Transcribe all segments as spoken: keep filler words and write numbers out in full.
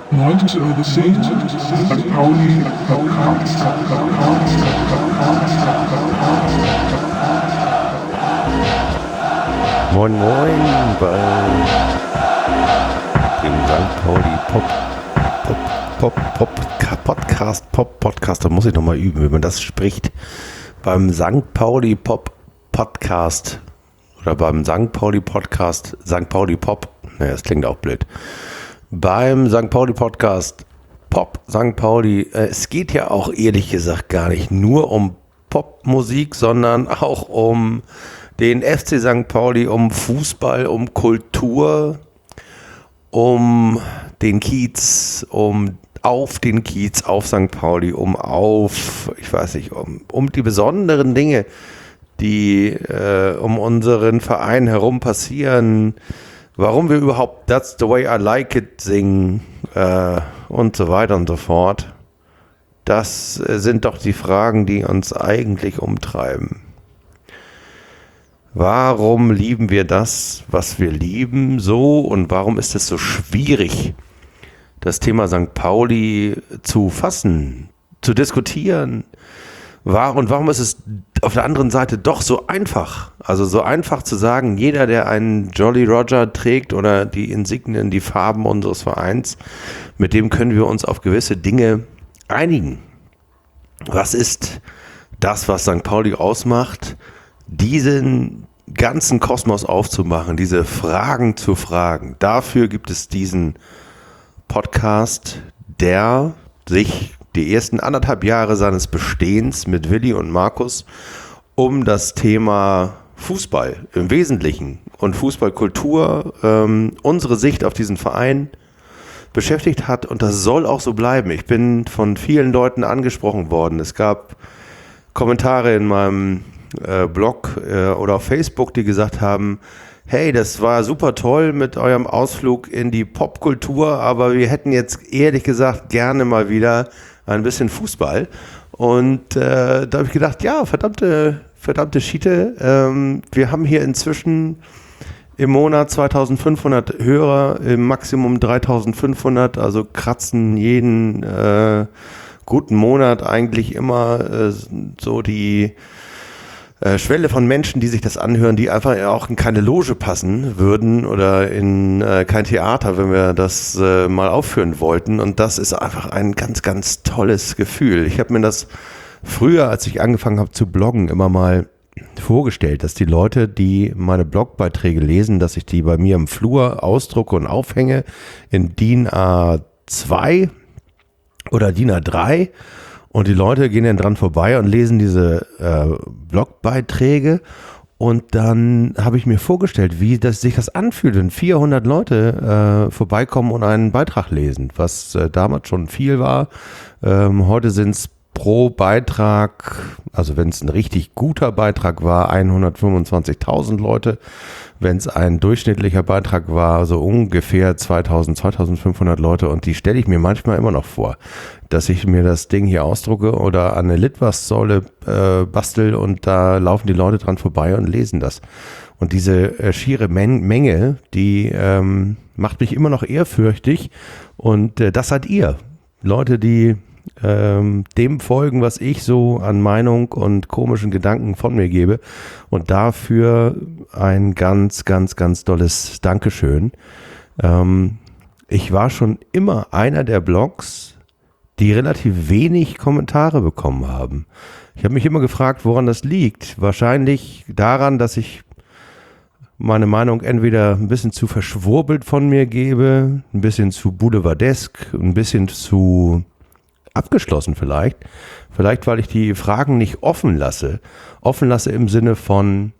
neunzig Euro zehn, Sankt Pauli Podcast. Moin Moin bei dem Sankt Pauli Pop Pop Pop Pop Podcast Pop Podcast, da muss ich nochmal üben, wie man das spricht. Beim Sankt Pauli Pop Podcast oder beim Sankt Pauli Podcast Sankt Pauli Pop, naja, das klingt auch blöd. Beim Sankt Pauli Podcast Pop Sankt Pauli, äh, es geht ja auch ehrlich gesagt gar nicht nur um Popmusik, sondern auch um den F C Sankt Pauli, um Fußball, um Kultur, um den Kiez, um auf den Kiez, auf Sankt Pauli, um auf, ich weiß nicht, um, um die besonderen Dinge, die äh, um unseren Verein herum passieren, warum wir überhaupt That's the way I like it singen äh, und so weiter und so fort. Das äh, sind doch die Fragen, die uns eigentlich umtreiben. Warum lieben wir das, was wir lieben, so, und warum ist es so schwierig, das Thema Sankt Pauli zu fassen, zu diskutieren? War, und warum ist es auf der anderen Seite doch so einfach? Also so einfach zu sagen, jeder, der einen Jolly Roger trägt oder die Insignien, die Farben unseres Vereins, mit dem können wir uns auf gewisse Dinge einigen. Was ist das, was Sankt Pauli ausmacht? Diesen ganzen Kosmos aufzumachen, diese Fragen zu fragen. Dafür gibt es diesen Podcast, der sich die ersten anderthalb Jahre seines Bestehens mit Willi und Markus um das Thema Fußball im Wesentlichen und Fußballkultur, ähm, unsere Sicht auf diesen Verein beschäftigt hat, und das soll auch so bleiben. Ich bin von vielen Leuten angesprochen worden. Es gab Kommentare in meinem äh, Blog äh, oder auf Facebook, die gesagt haben, hey, das war super toll mit eurem Ausflug in die Popkultur, aber wir hätten jetzt ehrlich gesagt gerne mal wieder ein bisschen Fußball. Und äh, da habe ich gedacht, ja, verdammte, verdammte Schiete, ähm, wir haben hier inzwischen im Monat zweitausendfünfhundert Hörer, im Maximum dreitausendfünfhundert, also kratzen jeden äh, guten Monat eigentlich immer äh, so die äh, Schwelle von Menschen, die sich das anhören, die einfach auch in keine Loge passen würden oder in äh, kein Theater, wenn wir das äh, mal aufführen wollten. Und das ist einfach ein ganz, ganz tolles Gefühl. Ich habe mir das früher, als ich angefangen habe zu bloggen, immer mal vorgestellt, dass die Leute, die meine Blogbeiträge lesen, dass ich die bei mir im Flur ausdrucke und aufhänge in D I N A zwei oder D I N A drei, und die Leute gehen dann dran vorbei und lesen diese äh, Blogbeiträge, und dann habe ich mir vorgestellt, wie das sich das anfühlt, wenn vierhundert Leute äh, vorbeikommen und einen Beitrag lesen, was äh, damals schon viel war. Ähm, heute sind es pro Beitrag, also wenn es ein richtig guter Beitrag war, hundertfünfundzwanzigtausend Leute. Wenn es ein durchschnittlicher Beitrag war, so ungefähr zweitausend, zweitausendfünfhundert Leute. Und die stelle ich mir manchmal immer noch vor, dass ich mir das Ding hier ausdrucke oder an eine Litfaßsäule äh, bastel, und da laufen die Leute dran vorbei und lesen das. Und diese äh, schiere Men- Menge, die ähm, macht mich immer noch ehrfürchtig. Und äh, das seid ihr. Leute, die ähm, dem folgen, was ich so an Meinung und komischen Gedanken von mir gebe. Und dafür ein ganz, ganz, ganz dolles Dankeschön. Ähm, ich war schon immer einer der Blogs, die relativ wenig Kommentare bekommen haben. Ich habe mich immer gefragt, woran das liegt. Wahrscheinlich daran, dass ich meine Meinung entweder ein bisschen zu verschwurbelt von mir gebe, ein bisschen zu boulevardesk, ein bisschen zu abgeschlossen vielleicht. Vielleicht, weil ich die Fragen nicht offen lasse. Offen lasse im Sinne von,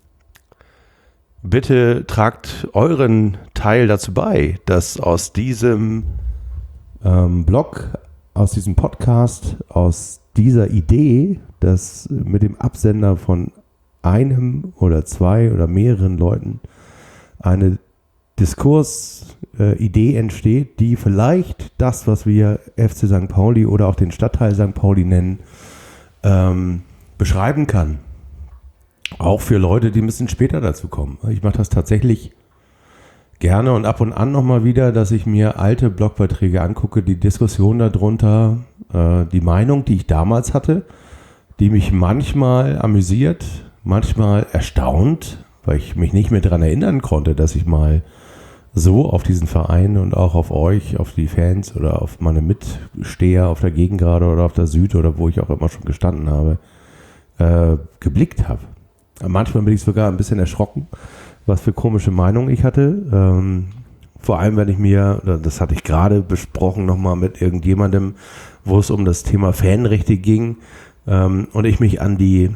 bitte tragt euren Teil dazu bei, dass aus diesem ähm, Blog, aus diesem Podcast, aus dieser Idee, dass mit dem Absender von einem oder zwei oder mehreren Leuten eine Diskursidee äh, entsteht, die vielleicht das, was wir F C Sankt Pauli oder auch den Stadtteil Sankt Pauli nennen, ähm, beschreiben kann. Auch für Leute, die ein bisschen später dazu kommen. Ich mache das tatsächlich gerne und ab und an nochmal wieder, dass ich mir alte Blogbeiträge angucke, die Diskussion darunter, äh, die Meinung, die ich damals hatte, die mich manchmal amüsiert, manchmal erstaunt, weil ich mich nicht mehr daran erinnern konnte, dass ich mal so auf diesen Verein und auch auf euch, auf die Fans oder auf meine Mitsteher auf der Gegengrade oder auf der Süd oder wo ich auch immer schon gestanden habe, äh, geblickt habe. Manchmal bin ich sogar ein bisschen erschrocken, was für komische Meinungen ich hatte. Ähm, vor allem, wenn ich mir, das hatte ich gerade besprochen nochmal mit irgendjemandem, wo es um das Thema Fanrechte ging ähm, und ich mich an die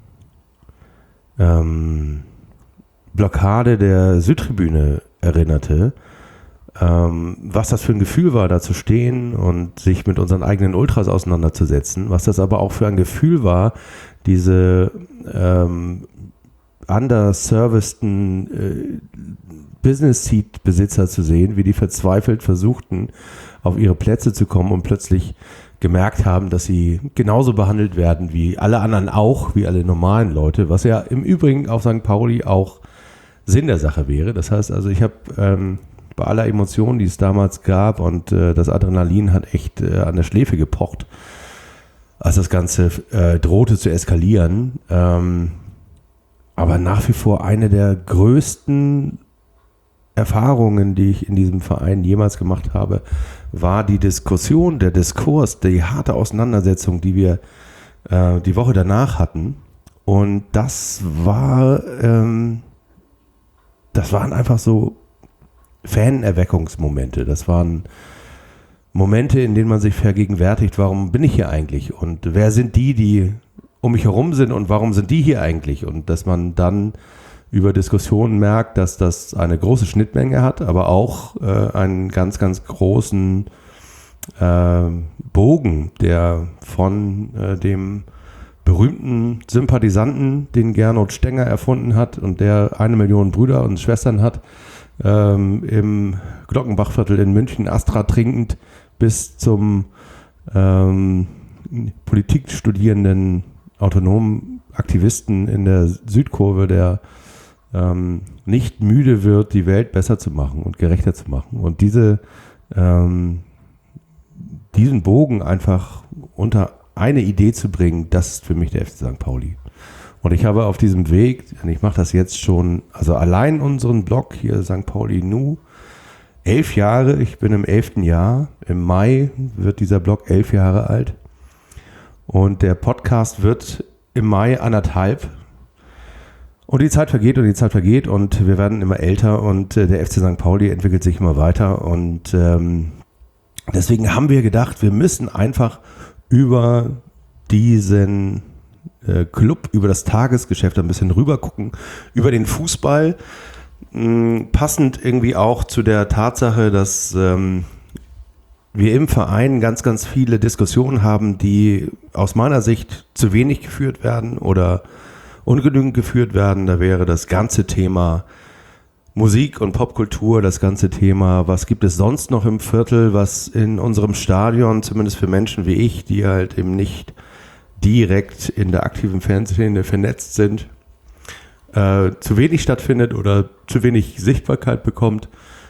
ähm, Blockade der Südtribüne erinnerte, ähm, was das für ein Gefühl war, da zu stehen und sich mit unseren eigenen Ultras auseinanderzusetzen, was das aber auch für ein Gefühl war, diese ähm, underserviceden äh, Business-Seat-Besitzer zu sehen, wie die verzweifelt versuchten, auf ihre Plätze zu kommen und plötzlich gemerkt haben, dass sie genauso behandelt werden wie alle anderen auch, wie alle normalen Leute, was ja im Übrigen auf Sankt Pauli auch Sinn der Sache wäre. Das heißt also, ich habe ähm, bei aller Emotion, die es damals gab und äh, das Adrenalin hat echt äh, an der Schläfe gepocht, als das Ganze äh, drohte zu eskalieren. Ähm, aber nach wie vor eine der größten Erfahrungen, die ich in diesem Verein jemals gemacht habe, war die Diskussion, der Diskurs, die harte Auseinandersetzung, die wir äh, die Woche danach hatten. Und das war ähm, das waren einfach so Fanerweckungsmomente. Das waren Momente, in denen man sich vergegenwärtigt, warum bin ich hier eigentlich und wer sind die, die um mich herum sind und warum sind die hier eigentlich? Und dass man dann über Diskussionen merkt, dass das eine große Schnittmenge hat, aber auch äh, einen ganz, ganz großen äh, Bogen, der von äh, dem berühmten Sympathisanten, den Gernot Stenger erfunden hat und der eine Million Brüder und Schwestern hat, ähm, im Glockenbachviertel in München Astra trinkend, bis zum ähm, Politikstudierenden autonomen Aktivisten in der Südkurve, der ähm, nicht müde wird, die Welt besser zu machen und gerechter zu machen. Und diese, ähm, diesen Bogen einfach unter eine Idee zu bringen, das ist für mich der F C Sankt Pauli. Und ich habe auf diesem Weg, und ich mache das jetzt schon, also allein unseren Blog hier Sankt Pauli Nu, elf Jahre, ich bin im elften Jahr, im Mai wird dieser Blog elf Jahre alt und der Podcast wird im Mai anderthalb und die Zeit vergeht und die Zeit vergeht und wir werden immer älter und der F C Sankt Pauli entwickelt sich immer weiter und ähm, deswegen haben wir gedacht, wir müssen einfach über diesen äh, Club, über das Tagesgeschäft ein bisschen rüber gucken, über den Fußball, mh, passend irgendwie auch zu der Tatsache, dass ähm, wir im Verein ganz, ganz viele Diskussionen haben, die aus meiner Sicht zu wenig geführt werden oder ungenügend geführt werden. Da wäre das ganze Thema Musik und Popkultur, das ganze Thema, was gibt es sonst noch im Viertel, was in unserem Stadion, zumindest für Menschen wie ich, die halt eben nicht direkt in der aktiven Fanszene vernetzt sind, äh, zu wenig stattfindet oder zu wenig Sichtbarkeit bekommt,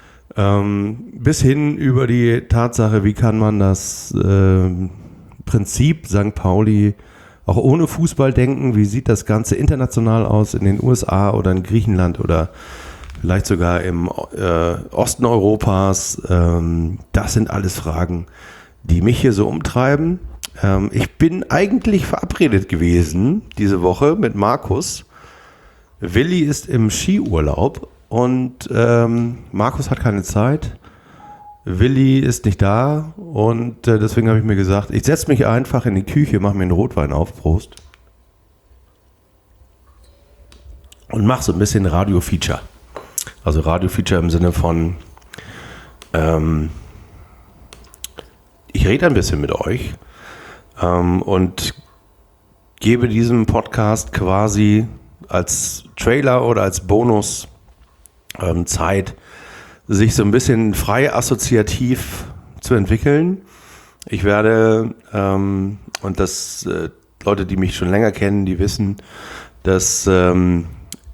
ähm, bis hin über die Tatsache, wie kann man das äh, Prinzip Sankt Pauli auch ohne Fußball denken, wie sieht das Ganze international aus in den U S A oder in Griechenland oder vielleicht sogar im äh, Osten Europas. Ähm, das sind alles Fragen, die mich hier so umtreiben. Ähm, ich bin eigentlich verabredet gewesen diese Woche mit Markus. Willi ist im Skiurlaub und ähm, Markus hat keine Zeit. Willi ist nicht da und äh, deswegen habe ich mir gesagt, ich setze mich einfach in die Küche, mache mir einen Rotwein auf, Prost. Und mache so ein bisschen Radio-Feature. Also Radio-Feature im Sinne von, ähm, ich rede ein bisschen mit euch ähm, und gebe diesem Podcast quasi als Trailer oder als Bonus ähm, Zeit, sich so ein bisschen frei assoziativ zu entwickeln. Ich werde, ähm, und das äh, Leute, die mich schon länger kennen, die wissen, dass ähm,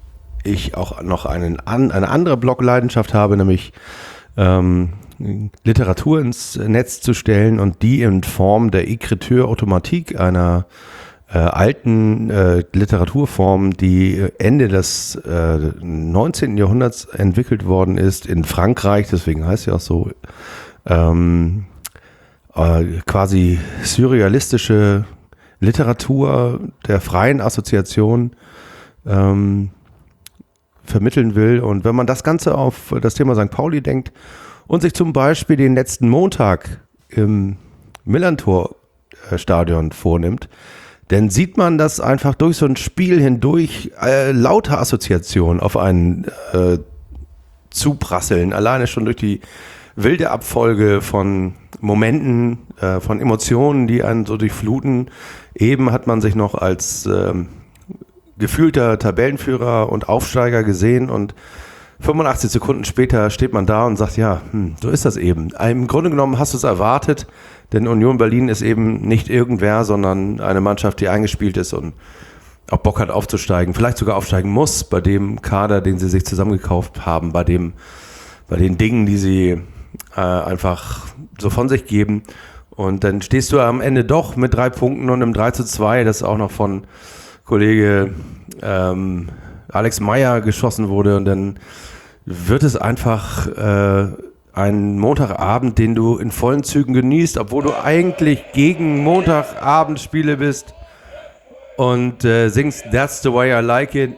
ich auch noch einen, eine andere Blogleidenschaft habe, nämlich ähm, Literatur ins Netz zu stellen und die in Form der Écriture automatique, einer äh, alten äh, Literaturform, die Ende des äh, neunzehnten. Jahrhunderts entwickelt worden ist in Frankreich, deswegen heißt sie auch so, ähm, äh, quasi surrealistische Literatur der freien Assoziation ähm, vermitteln will. Und wenn man das Ganze auf das Thema Sankt Pauli denkt und sich zum Beispiel den letzten Montag im Millerntor-Stadion vornimmt, dann sieht man, dass einfach durch so ein Spiel hindurch äh, lauter Assoziationen auf einen äh, zuprasseln. Alleine schon durch die wilde Abfolge von Momenten, äh, von Emotionen, die einen so durchfluten. Eben hat man sich noch als ähm, gefühlter Tabellenführer und Aufsteiger gesehen und fünfundachtzig Sekunden später steht man da und sagt, ja, hm, so ist das eben. Im Grunde genommen hast du es erwartet, denn Union Berlin ist eben nicht irgendwer, sondern eine Mannschaft, die eingespielt ist und auch Bock hat aufzusteigen, vielleicht sogar aufsteigen muss bei dem Kader, den sie sich zusammengekauft haben, bei dem, bei den Dingen, die sie äh, einfach so von sich geben. Und dann stehst du am Ende doch mit drei Punkten und einem drei zu zwei, das auch noch von Kollege ähm, Alex Meyer geschossen wurde, und dann wird es einfach äh, ein Montagabend, den du in vollen Zügen genießt, obwohl du eigentlich gegen Montagabendspiele bist und äh, singst That's the way I like it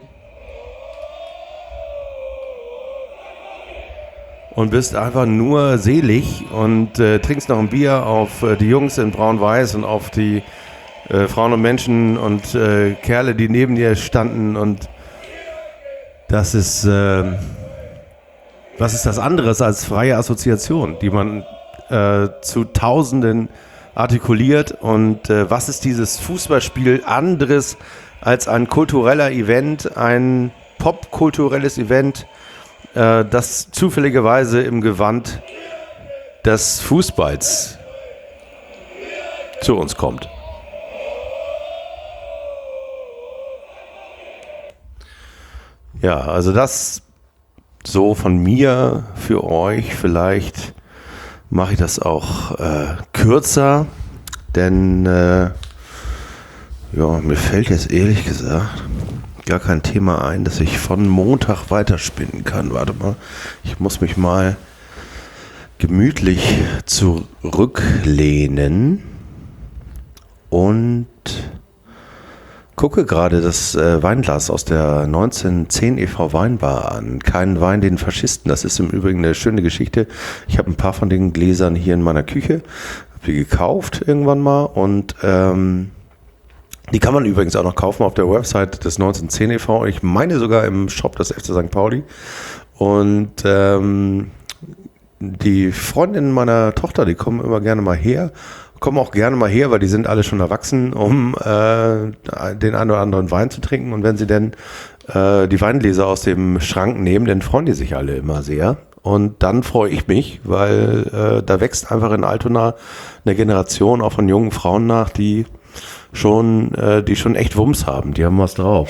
und bist einfach nur selig und äh, trinkst noch ein Bier auf äh, die Jungs in Braun-Weiß und auf die äh, Frauen und Menschen und äh, Kerle, die neben dir standen, und das ist, äh, was ist das anderes als freie Assoziation, die man äh, zu Tausenden artikuliert, und äh, was ist dieses Fußballspiel anderes als ein kultureller Event, ein popkulturelles Event, äh, das zufälligerweise im Gewand des Fußballs zu uns kommt. Ja, also das so von mir für euch. Vielleicht mache ich das auch äh, kürzer, denn äh, ja, mir fällt jetzt ehrlich gesagt gar kein Thema ein, das ich von Montag weiterspinnen kann. Warte mal, ich muss mich mal gemütlich zurücklehnen und gucke gerade das äh, Weinglas aus der neunzehnhundertzehn e V Weinbar an. Kein Wein den Faschisten. Das ist im Übrigen eine schöne Geschichte. Ich habe ein paar von den Gläsern hier in meiner Küche. Habe die gekauft irgendwann mal. Und ähm, die kann man übrigens auch noch kaufen auf der Website des neunzehnhundertzehn e V. Ich meine sogar im Shop des F C Sankt Pauli. Und ähm, die Freundinnen meiner Tochter, die kommen immer gerne mal her. Kommen auch gerne mal her, weil die sind alle schon erwachsen, um äh, den einen oder anderen Wein zu trinken. Und wenn sie dann äh, die Weingläser aus dem Schrank nehmen, dann freuen die sich alle immer sehr. Und dann freue ich mich, weil äh, da wächst einfach in Altona eine Generation auch von jungen Frauen nach, die schon, äh, die schon echt Wumms haben. Die haben was drauf.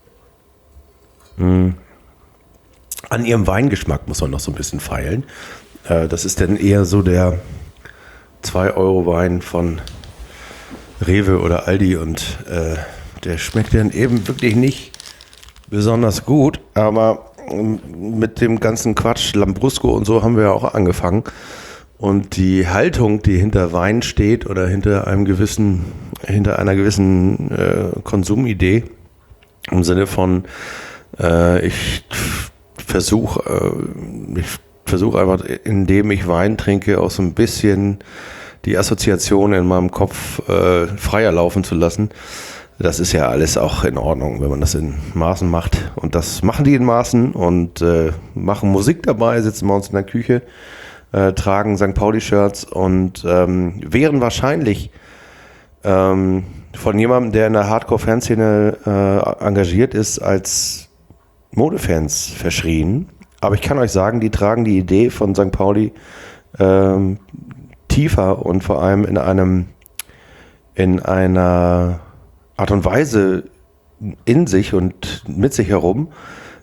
Mhm. An ihrem Weingeschmack muss man noch so ein bisschen feilen. Äh, das ist dann eher so der zwei Euro Wein von Rewe oder Aldi, und äh, der schmeckt dann eben wirklich nicht besonders gut, aber mit dem ganzen Quatsch, Lambrusco und so haben wir ja auch angefangen, und die Haltung, die hinter Wein steht oder hinter einem gewissen, hinter einer gewissen äh, Konsumidee, im Sinne von äh, ich versuche äh, ich versuche einfach, indem ich Wein trinke, auch so ein bisschen die Assoziation in meinem Kopf äh, freier laufen zu lassen. Das ist ja alles auch in Ordnung, wenn man das in Maßen macht. Und das machen die in Maßen und äh, machen Musik dabei, sitzen bei uns in der Küche, äh, tragen Sankt Pauli-Shirts und ähm, wären wahrscheinlich ähm, von jemandem, der in der Hardcore-Fanszene äh, engagiert ist, als Modefans verschrien. Aber ich kann euch sagen, die tragen die Idee von Sankt Pauli ähm, tiefer und vor allem in einem in einer Art und Weise in sich und mit sich herum,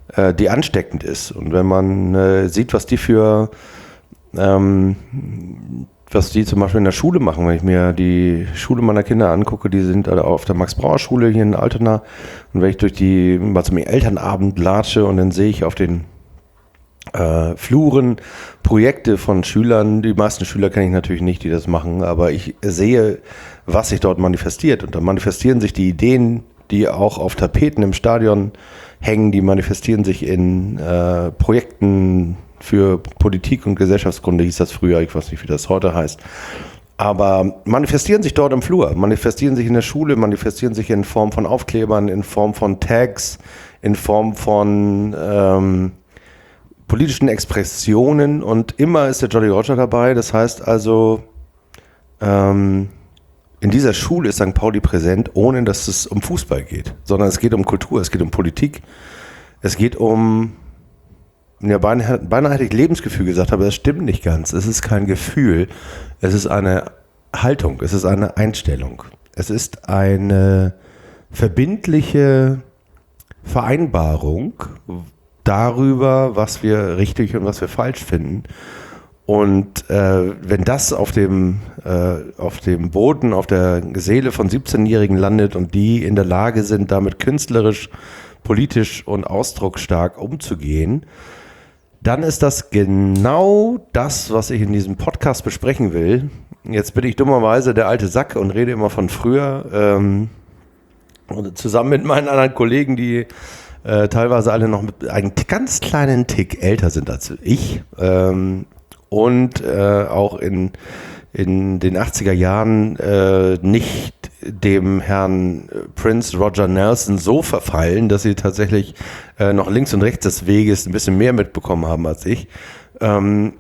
äh, die ansteckend ist. Und wenn man äh, sieht, was die für, ähm, was die zum Beispiel in der Schule machen, wenn ich mir die Schule meiner Kinder angucke, die sind alle auf der Max-Brauer-Schule hier in Altena. Und wenn ich durch die, mal zum Elternabend latsche und dann sehe ich auf den Äh, Fluren, Projekte von Schülern, die meisten Schüler kenne ich natürlich nicht, die das machen, aber ich sehe, was sich dort manifestiert. Und da manifestieren sich die Ideen, die auch auf Tapeten im Stadion hängen, die manifestieren sich in äh, Projekten für Politik und Gesellschaftskunde, hieß das früher, ich weiß nicht, wie das heute heißt. Aber manifestieren sich dort im Flur, manifestieren sich in der Schule, manifestieren sich in Form von Aufklebern, in Form von Tags, in Form von ähm, politischen Expressionen, und immer ist der Jolly Roger dabei. Das heißt also, ähm, in dieser Schule ist Sankt Pauli präsent, ohne dass es um Fußball geht, sondern es geht um Kultur, es geht um Politik, es geht um, ja, beinahe, beinahe hätte ich Lebensgefühl gesagt, aber das stimmt nicht ganz. Es ist kein Gefühl, es ist eine Haltung, es ist eine Einstellung, es ist eine verbindliche Vereinbarung darüber, was wir richtig und was wir falsch finden. Und äh, wenn das auf dem, äh, auf dem Boden, auf der Seele von siebzehnjährigen landet und die in der Lage sind, damit künstlerisch, politisch und ausdrucksstark umzugehen, dann ist das genau das, was ich in diesem Podcast besprechen will. Jetzt bin ich dummerweise der alte Sack und rede immer von früher. Ähm, und zusammen mit meinen anderen Kollegen, die Äh, teilweise alle noch mit einem ganz kleinen Tick älter sind als ich, ähm, und äh, auch in, in den achtziger Jahren äh, nicht dem Herrn Prince Roger Nelson so verfallen, dass sie tatsächlich äh, noch links und rechts des Weges ein bisschen mehr mitbekommen haben als ich. Ähm,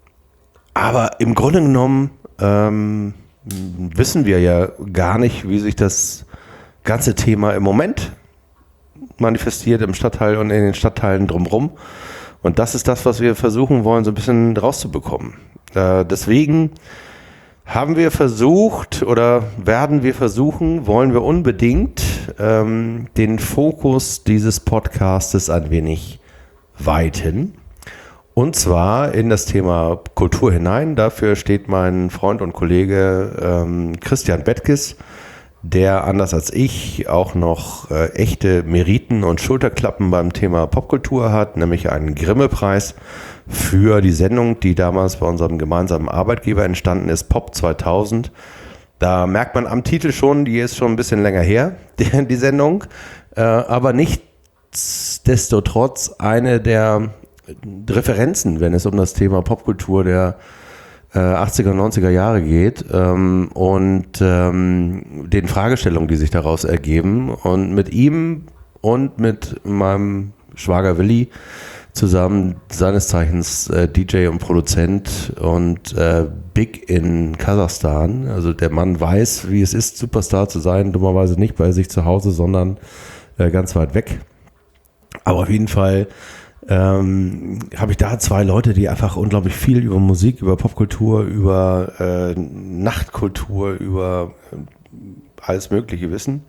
aber im Grunde genommen ähm, wissen wir ja gar nicht, wie sich das ganze Thema im Moment manifestiert im Stadtteil und in den Stadtteilen drumherum. Und das ist das, was wir versuchen wollen, so ein bisschen rauszubekommen. Äh, deswegen haben wir versucht oder werden wir versuchen, wollen wir unbedingt ähm, den Fokus dieses Podcastes ein wenig weiten. Und zwar in das Thema Kultur hinein. Dafür steht mein Freund und Kollege ähm, Christian Bettges, der anders als ich auch noch äh, echte Meriten und Schulterklappen beim Thema Popkultur hat, nämlich einen Grimme-Preis für die Sendung, die damals bei unserem gemeinsamen Arbeitgeber entstanden ist, Pop zweitausend. Da merkt man am Titel schon, die ist schon ein bisschen länger her, die, die Sendung, äh, aber nichtsdestotrotz eine der Referenzen, wenn es um das Thema Popkultur der achtziger, neunziger Jahre geht, ähm, und ähm, den Fragestellungen, die sich daraus ergeben. Und mit ihm und mit meinem Schwager Willi zusammen, seines Zeichens äh, D J und Produzent und äh, Big in Kasachstan. Also der Mann weiß, wie es ist, Superstar zu sein, dummerweise nicht bei sich zu Hause, sondern äh, ganz weit weg. Aber auf jeden Fall Ähm, habe ich da zwei Leute, die einfach unglaublich viel über Musik, über Popkultur, über äh, Nachtkultur, über äh, alles Mögliche wissen.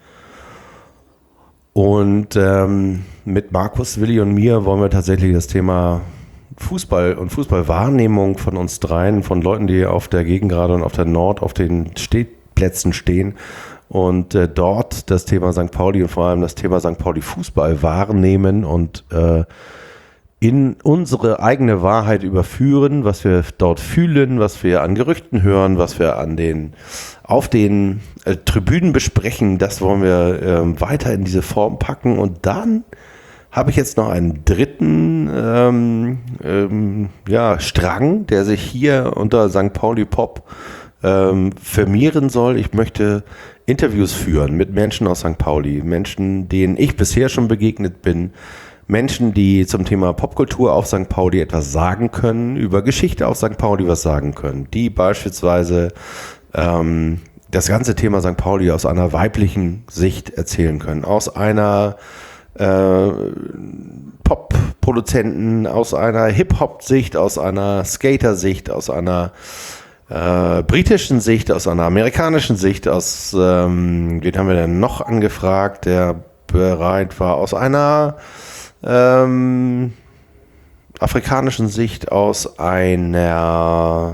Und ähm, mit Markus, Willi und mir wollen wir tatsächlich das Thema Fußball und Fußballwahrnehmung von uns dreien, von Leuten, die auf der Gegengrade und auf der Nord auf den Stehplätzen stehen, und äh, dort das Thema Sankt Pauli und vor allem das Thema Sankt Pauli Fußball wahrnehmen und äh, in unsere eigene Wahrheit überführen, was wir dort fühlen, was wir an Gerüchten hören, was wir an den, auf den äh, Tribünen besprechen. Das wollen wir äh, weiter in diese Form packen. Und dann habe ich jetzt noch einen dritten ähm, ähm, ja, Strang, der sich hier unter Sankt Pauli Pop ähm, vermehren soll. Ich möchte Interviews führen mit Menschen aus Sankt Pauli, Menschen, denen ich bisher schon begegnet bin, Menschen, die zum Thema Popkultur auf Sankt Pauli etwas sagen können, über Geschichte auf Sankt Pauli was sagen können, die beispielsweise ähm, das ganze Thema Sankt Pauli aus einer weiblichen Sicht erzählen können, aus einer äh, Pop-Produzenten, aus einer Hip-Hop-Sicht, aus einer Skater-Sicht, aus einer äh, britischen Sicht, aus einer amerikanischen Sicht, aus, ähm, wen haben wir denn noch angefragt, der bereit war, aus einer ähm, afrikanischen Sicht, aus einer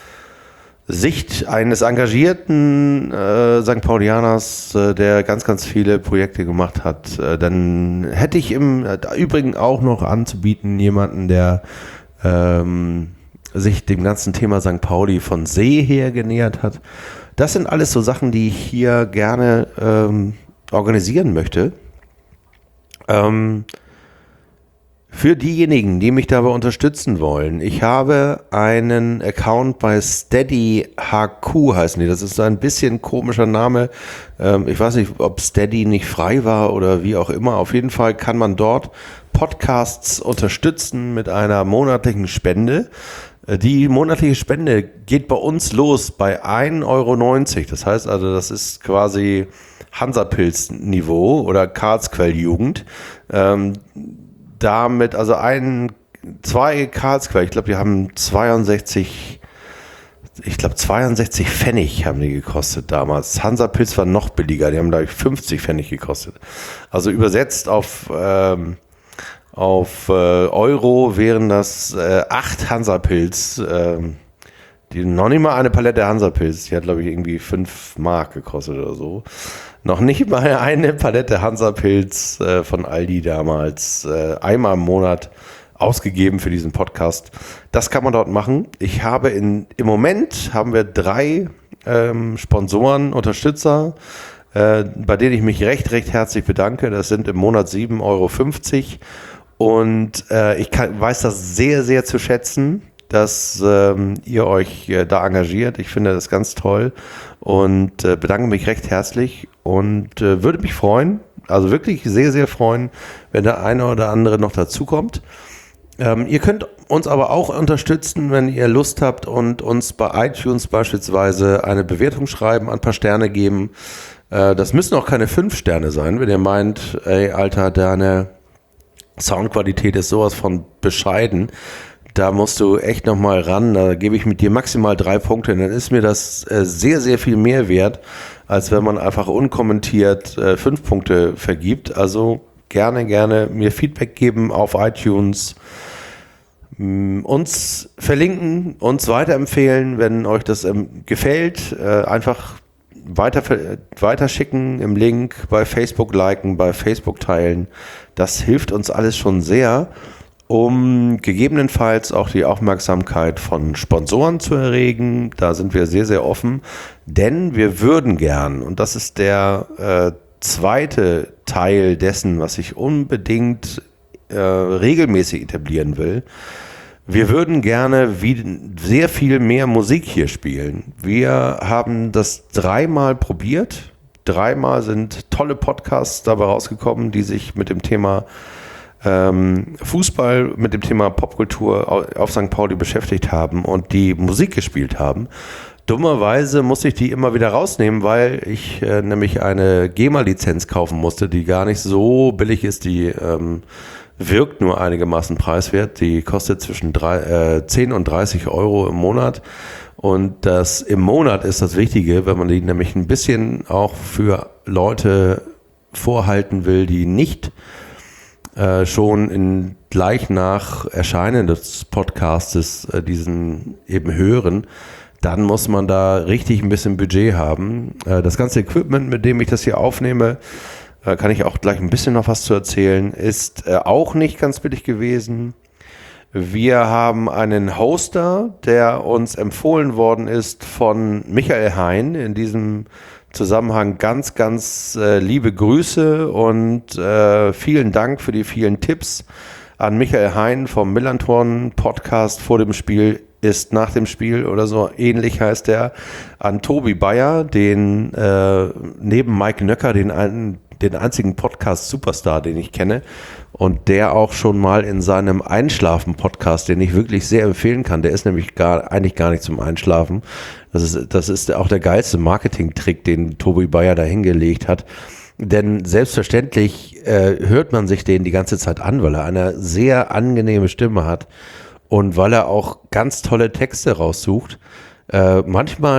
Sicht eines engagierten äh, Sankt Paulianers, äh, der ganz, ganz viele Projekte gemacht hat. Äh, dann hätte ich im äh, Übrigen auch noch anzubieten jemanden, der ähm, sich dem ganzen Thema Sankt Pauli von See her genähert hat. Das sind alles so Sachen, die ich hier gerne ähm, organisieren möchte. Ähm, Für diejenigen, die mich dabei unterstützen wollen, ich habe einen Account bei Steady H Q, heißen die. Das ist so ein bisschen komischer Name. Ähm, ich weiß nicht, ob Steady nicht frei war oder wie auch immer. Auf jeden Fall kann man dort Podcasts unterstützen mit einer monatlichen Spende. Die monatliche Spende geht bei uns los bei ein Euro neunzig. Das heißt also, das ist quasi Hansapilz-Niveau oder Karlsquell-Jugend. Ähm, damit, also ein, zwei Karlsquell, ich glaube, die haben zweiundsechzig, ich glaube zweiundsechzig Pfennig haben die gekostet damals. Hansapilz war noch billiger, die haben, glaube ich, fünfzig Pfennig gekostet. Also übersetzt auf, ähm, auf äh, Euro wären das äh, acht Hansapilz, ähm, die noch nicht mal eine Palette Hansapilz, die hat, glaube ich, irgendwie fünf Mark gekostet oder so. Noch nicht mal eine Palette Hansapilz äh, von Aldi damals, äh, einmal im Monat ausgegeben für diesen Podcast. Das kann man dort machen. Ich habe in, im Moment haben wir drei ähm, Sponsoren, Unterstützer, äh, bei denen ich mich recht, recht herzlich bedanke. Das sind im Monat sieben Euro fünfzig und äh, ich kann, weiß das sehr, sehr zu schätzen, dass ähm, ihr euch äh, da engagiert. Ich finde das ganz toll und äh, bedanke mich recht herzlich und äh, würde mich freuen, also wirklich sehr, sehr freuen, wenn der eine oder andere noch dazukommt. Ähm, ihr könnt uns aber auch unterstützen, wenn ihr Lust habt und uns bei iTunes beispielsweise eine Bewertung schreiben, ein paar Sterne geben. Äh, das müssen auch keine fünf Sterne sein, wenn ihr meint, ey, Alter, deine Soundqualität ist sowas von bescheiden. Da musst du echt nochmal ran, da gebe ich mit dir maximal drei Punkte, dann ist mir das äh, sehr, sehr viel mehr wert, als wenn man einfach unkommentiert äh, fünf Punkte vergibt. Also gerne, gerne mir Feedback geben auf iTunes, mh, uns verlinken, uns weiterempfehlen, wenn euch das ähm, gefällt, äh, einfach weiter, weiterschicken im Link, bei Facebook liken, bei Facebook teilen. Das hilft uns alles schon sehr, um gegebenenfalls auch die Aufmerksamkeit von Sponsoren zu erregen. Da sind wir sehr, sehr offen, denn wir würden gern, und das ist der äh, zweite Teil dessen, was ich unbedingt äh, regelmäßig etablieren will, wir würden gerne wie, sehr viel mehr Musik hier spielen. Wir haben das dreimal probiert. Dreimal sind tolle Podcasts dabei rausgekommen, die sich mit dem Thema Fußball, mit dem Thema Popkultur auf Sankt Pauli beschäftigt haben und die Musik gespielt haben. Dummerweise musste ich die immer wieder rausnehmen, weil ich äh, nämlich eine GEMA-Lizenz kaufen musste, die gar nicht so billig ist. Die ähm, wirkt nur einigermaßen preiswert. Die kostet zwischen drei, äh, zehn und dreißig Euro im Monat. Und das im Monat ist das Wichtige, wenn man die nämlich ein bisschen auch für Leute vorhalten will, die nicht Äh, schon in, gleich nach Erscheinen des Podcastes äh, diesen eben hören, dann muss man da richtig ein bisschen Budget haben. Äh, das ganze Equipment, mit dem ich das hier aufnehme, äh, kann ich auch gleich ein bisschen noch was zu erzählen, ist äh, auch nicht ganz billig gewesen. Wir haben einen Hoster, der uns empfohlen worden ist von Michael Hein. In diesem Zusammenhang ganz, ganz äh, liebe Grüße und äh, vielen Dank für die vielen Tipps an Michael Hein vom Millanton Podcast. Vor dem Spiel ist nach dem Spiel oder so ähnlich heißt der, an Tobi Bayer, den äh, neben Mike Nöcker den, ein, den einzigen Podcast-Superstar, den ich kenne und der auch schon mal in seinem Einschlafen-Podcast, den ich wirklich sehr empfehlen kann, der ist nämlich gar, eigentlich gar nicht zum Einschlafen. Das ist, das ist auch der geilste Marketing-Trick, den Tobi Bayer da hingelegt hat. Denn selbstverständlich äh, hört man sich den die ganze Zeit an, weil er eine sehr angenehme Stimme hat und weil er auch ganz tolle Texte raussucht. Äh, manchmal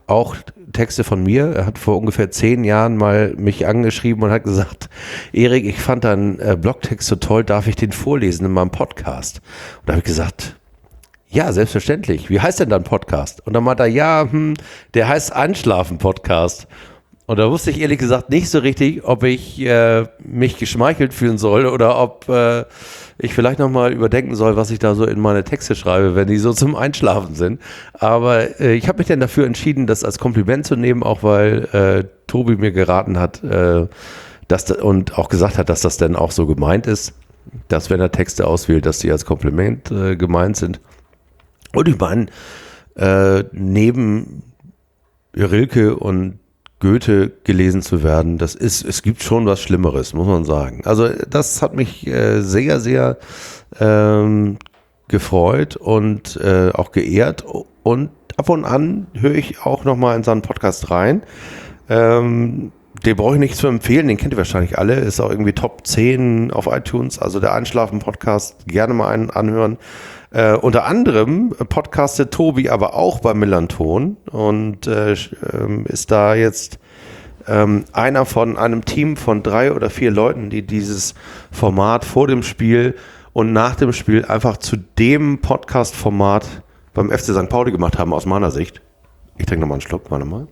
auch Texte von mir. Er hat vor ungefähr zehn Jahren mal mich angeschrieben und hat gesagt, Erik, ich fand deinen äh, Blogtext so toll, darf ich den vorlesen in meinem Podcast? Und da habe ich gesagt, ja, selbstverständlich. Wie heißt denn dein Podcast? Und dann meinte er, ja, hm, der heißt Einschlafen-Podcast. Und da wusste ich ehrlich gesagt nicht so richtig, ob ich äh, mich geschmeichelt fühlen soll oder ob äh, ich vielleicht nochmal überdenken soll, was ich da so in meine Texte schreibe, wenn die so zum Einschlafen sind. Aber äh, ich habe mich dann dafür entschieden, das als Kompliment zu nehmen, auch weil äh, Tobi mir geraten hat äh, dass da, und auch gesagt hat, dass das dann auch so gemeint ist, dass wenn er Texte auswählt, dass die als Kompliment äh, gemeint sind. Und ich meine, äh, neben Rilke und Goethe gelesen zu werden, das ist, es gibt schon was Schlimmeres, muss man sagen. Also das hat mich äh, sehr, sehr ähm, gefreut und äh, auch geehrt. Und ab und an höre ich auch nochmal in seinen Podcast rein. Ähm, den brauche ich nicht zu empfehlen, den kennt ihr wahrscheinlich alle. Ist auch irgendwie Top zehn auf iTunes, also der Einschlafen-Podcast, gerne mal einen anhören. Äh, unter anderem podcastet Tobi aber auch bei Millanton und äh, ist da jetzt ähm, einer von einem Team von drei oder vier Leuten, die dieses Format vor dem Spiel und nach dem Spiel einfach zu dem Podcast-Format beim F C Sankt Pauli gemacht haben, aus meiner Sicht. Ich trinke nochmal einen Schluck, warte mal.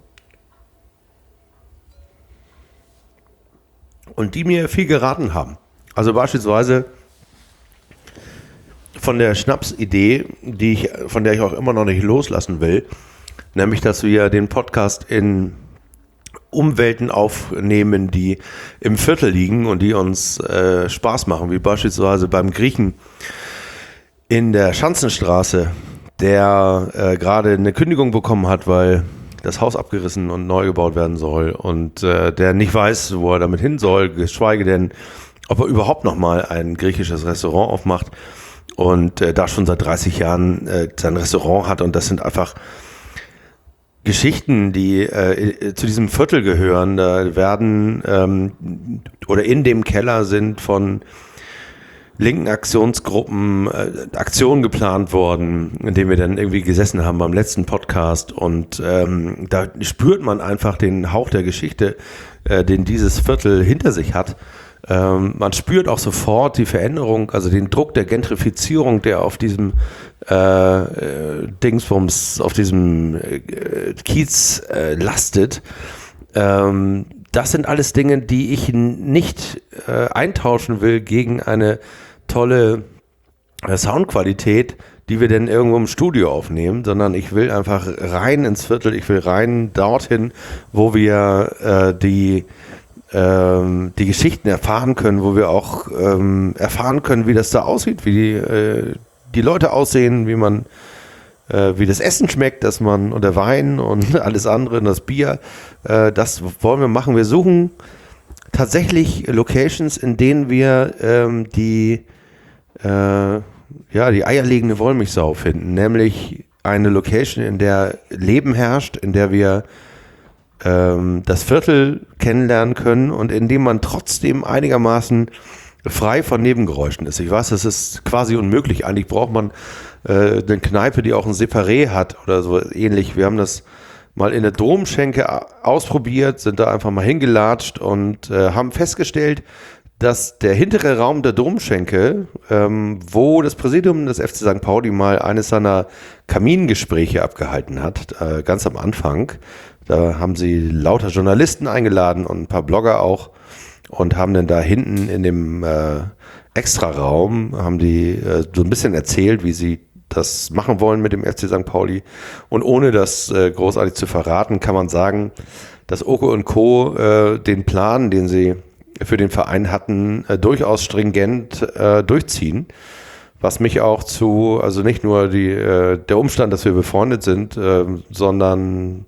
Und die mir viel geraten haben. Also beispielsweise von der Schnapsidee, die ich, von der ich auch immer noch nicht loslassen will, nämlich, dass wir den Podcast in Umwelten aufnehmen, die im Viertel liegen und die uns äh, Spaß machen, wie beispielsweise beim Griechen in der Schanzenstraße, der äh, gerade eine Kündigung bekommen hat, weil das Haus abgerissen und neu gebaut werden soll und äh, der nicht weiß, wo er damit hin soll, geschweige denn, ob er überhaupt nochmal ein griechisches Restaurant aufmacht. Und äh, da schon seit dreißig Jahren äh, sein Restaurant hat und das sind einfach Geschichten, die äh, zu diesem Viertel gehören. Da werden ähm, oder in dem Keller sind von linken Aktionsgruppen äh, Aktionen geplant worden, in denen wir dann irgendwie gesessen haben beim letzten Podcast und ähm, da spürt man einfach den Hauch der Geschichte, äh, den dieses Viertel hinter sich hat. Ähm, man spürt auch sofort die Veränderung, also den Druck der Gentrifizierung, der auf diesem äh, äh, Dingsbums, auf diesem äh, Kiez äh, lastet. Ähm, das sind alles Dinge, die ich nicht äh, eintauschen will gegen eine tolle äh, Soundqualität, die wir dann irgendwo im Studio aufnehmen, sondern ich will einfach rein ins Viertel, ich will rein dorthin, wo wir äh, die ähm, die Geschichten erfahren können, wo wir auch ähm, erfahren können, wie das da aussieht, wie die, äh, die Leute aussehen, wie man äh, wie das Essen schmeckt, dass man und der Wein und alles andere und das Bier, äh, das wollen wir machen. Wir suchen tatsächlich Locations, in denen wir ähm, die äh, ja, die eierlegende Wollmilchsau finden, nämlich eine Location, in der Leben herrscht, in der wir ähm, das Viertel kennenlernen können und in dem man trotzdem einigermaßen frei von Nebengeräuschen ist. Ich weiß, das ist quasi unmöglich. Eigentlich braucht man äh, eine Kneipe, die auch ein Separé hat oder so ähnlich. Wir haben das mal in der Domschenke ausprobiert, sind da einfach mal hingelatscht und äh, haben festgestellt, dass der hintere Raum der Domschenke, ähm, wo das Präsidium des F C Sankt Pauli mal eines seiner Kamingespräche abgehalten hat, äh, ganz am Anfang, da haben sie lauter Journalisten eingeladen und ein paar Blogger auch und haben dann da hinten in dem äh, Extraraum, haben die äh, so ein bisschen erzählt, wie sie das machen wollen mit dem F C Sankt Pauli. Und ohne das äh, großartig zu verraten, kann man sagen, dass Oko und Co. Äh, den Plan, den sie für den Verein hatten, äh, durchaus stringent äh, durchziehen. Was mich auch zu, also nicht nur die, äh, der Umstand, dass wir befreundet sind, äh, sondern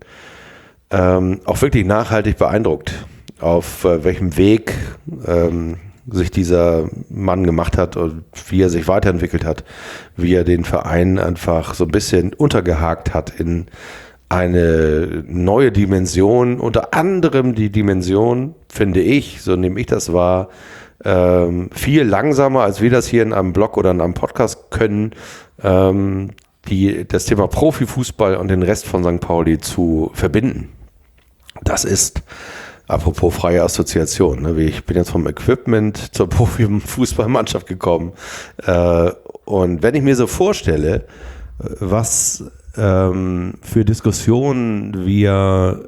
ähm, auch wirklich nachhaltig beeindruckt, auf äh, welchem Weg ähm, sich dieser Mann gemacht hat und wie er sich weiterentwickelt hat, wie er den Verein einfach so ein bisschen untergehakt hat in eine neue Dimension, unter anderem die Dimension, finde ich, so nehme ich das wahr, ähm, viel langsamer, als wir das hier in einem Blog oder in einem Podcast können, ähm, die, das Thema Profifußball und den Rest von Sankt Pauli zu verbinden. Das ist, apropos freie Assoziation, ne, ich bin jetzt vom Equipment zur Profifußballmannschaft gekommen. Äh, und wenn ich mir so vorstelle, was ähm, für Diskussionen wir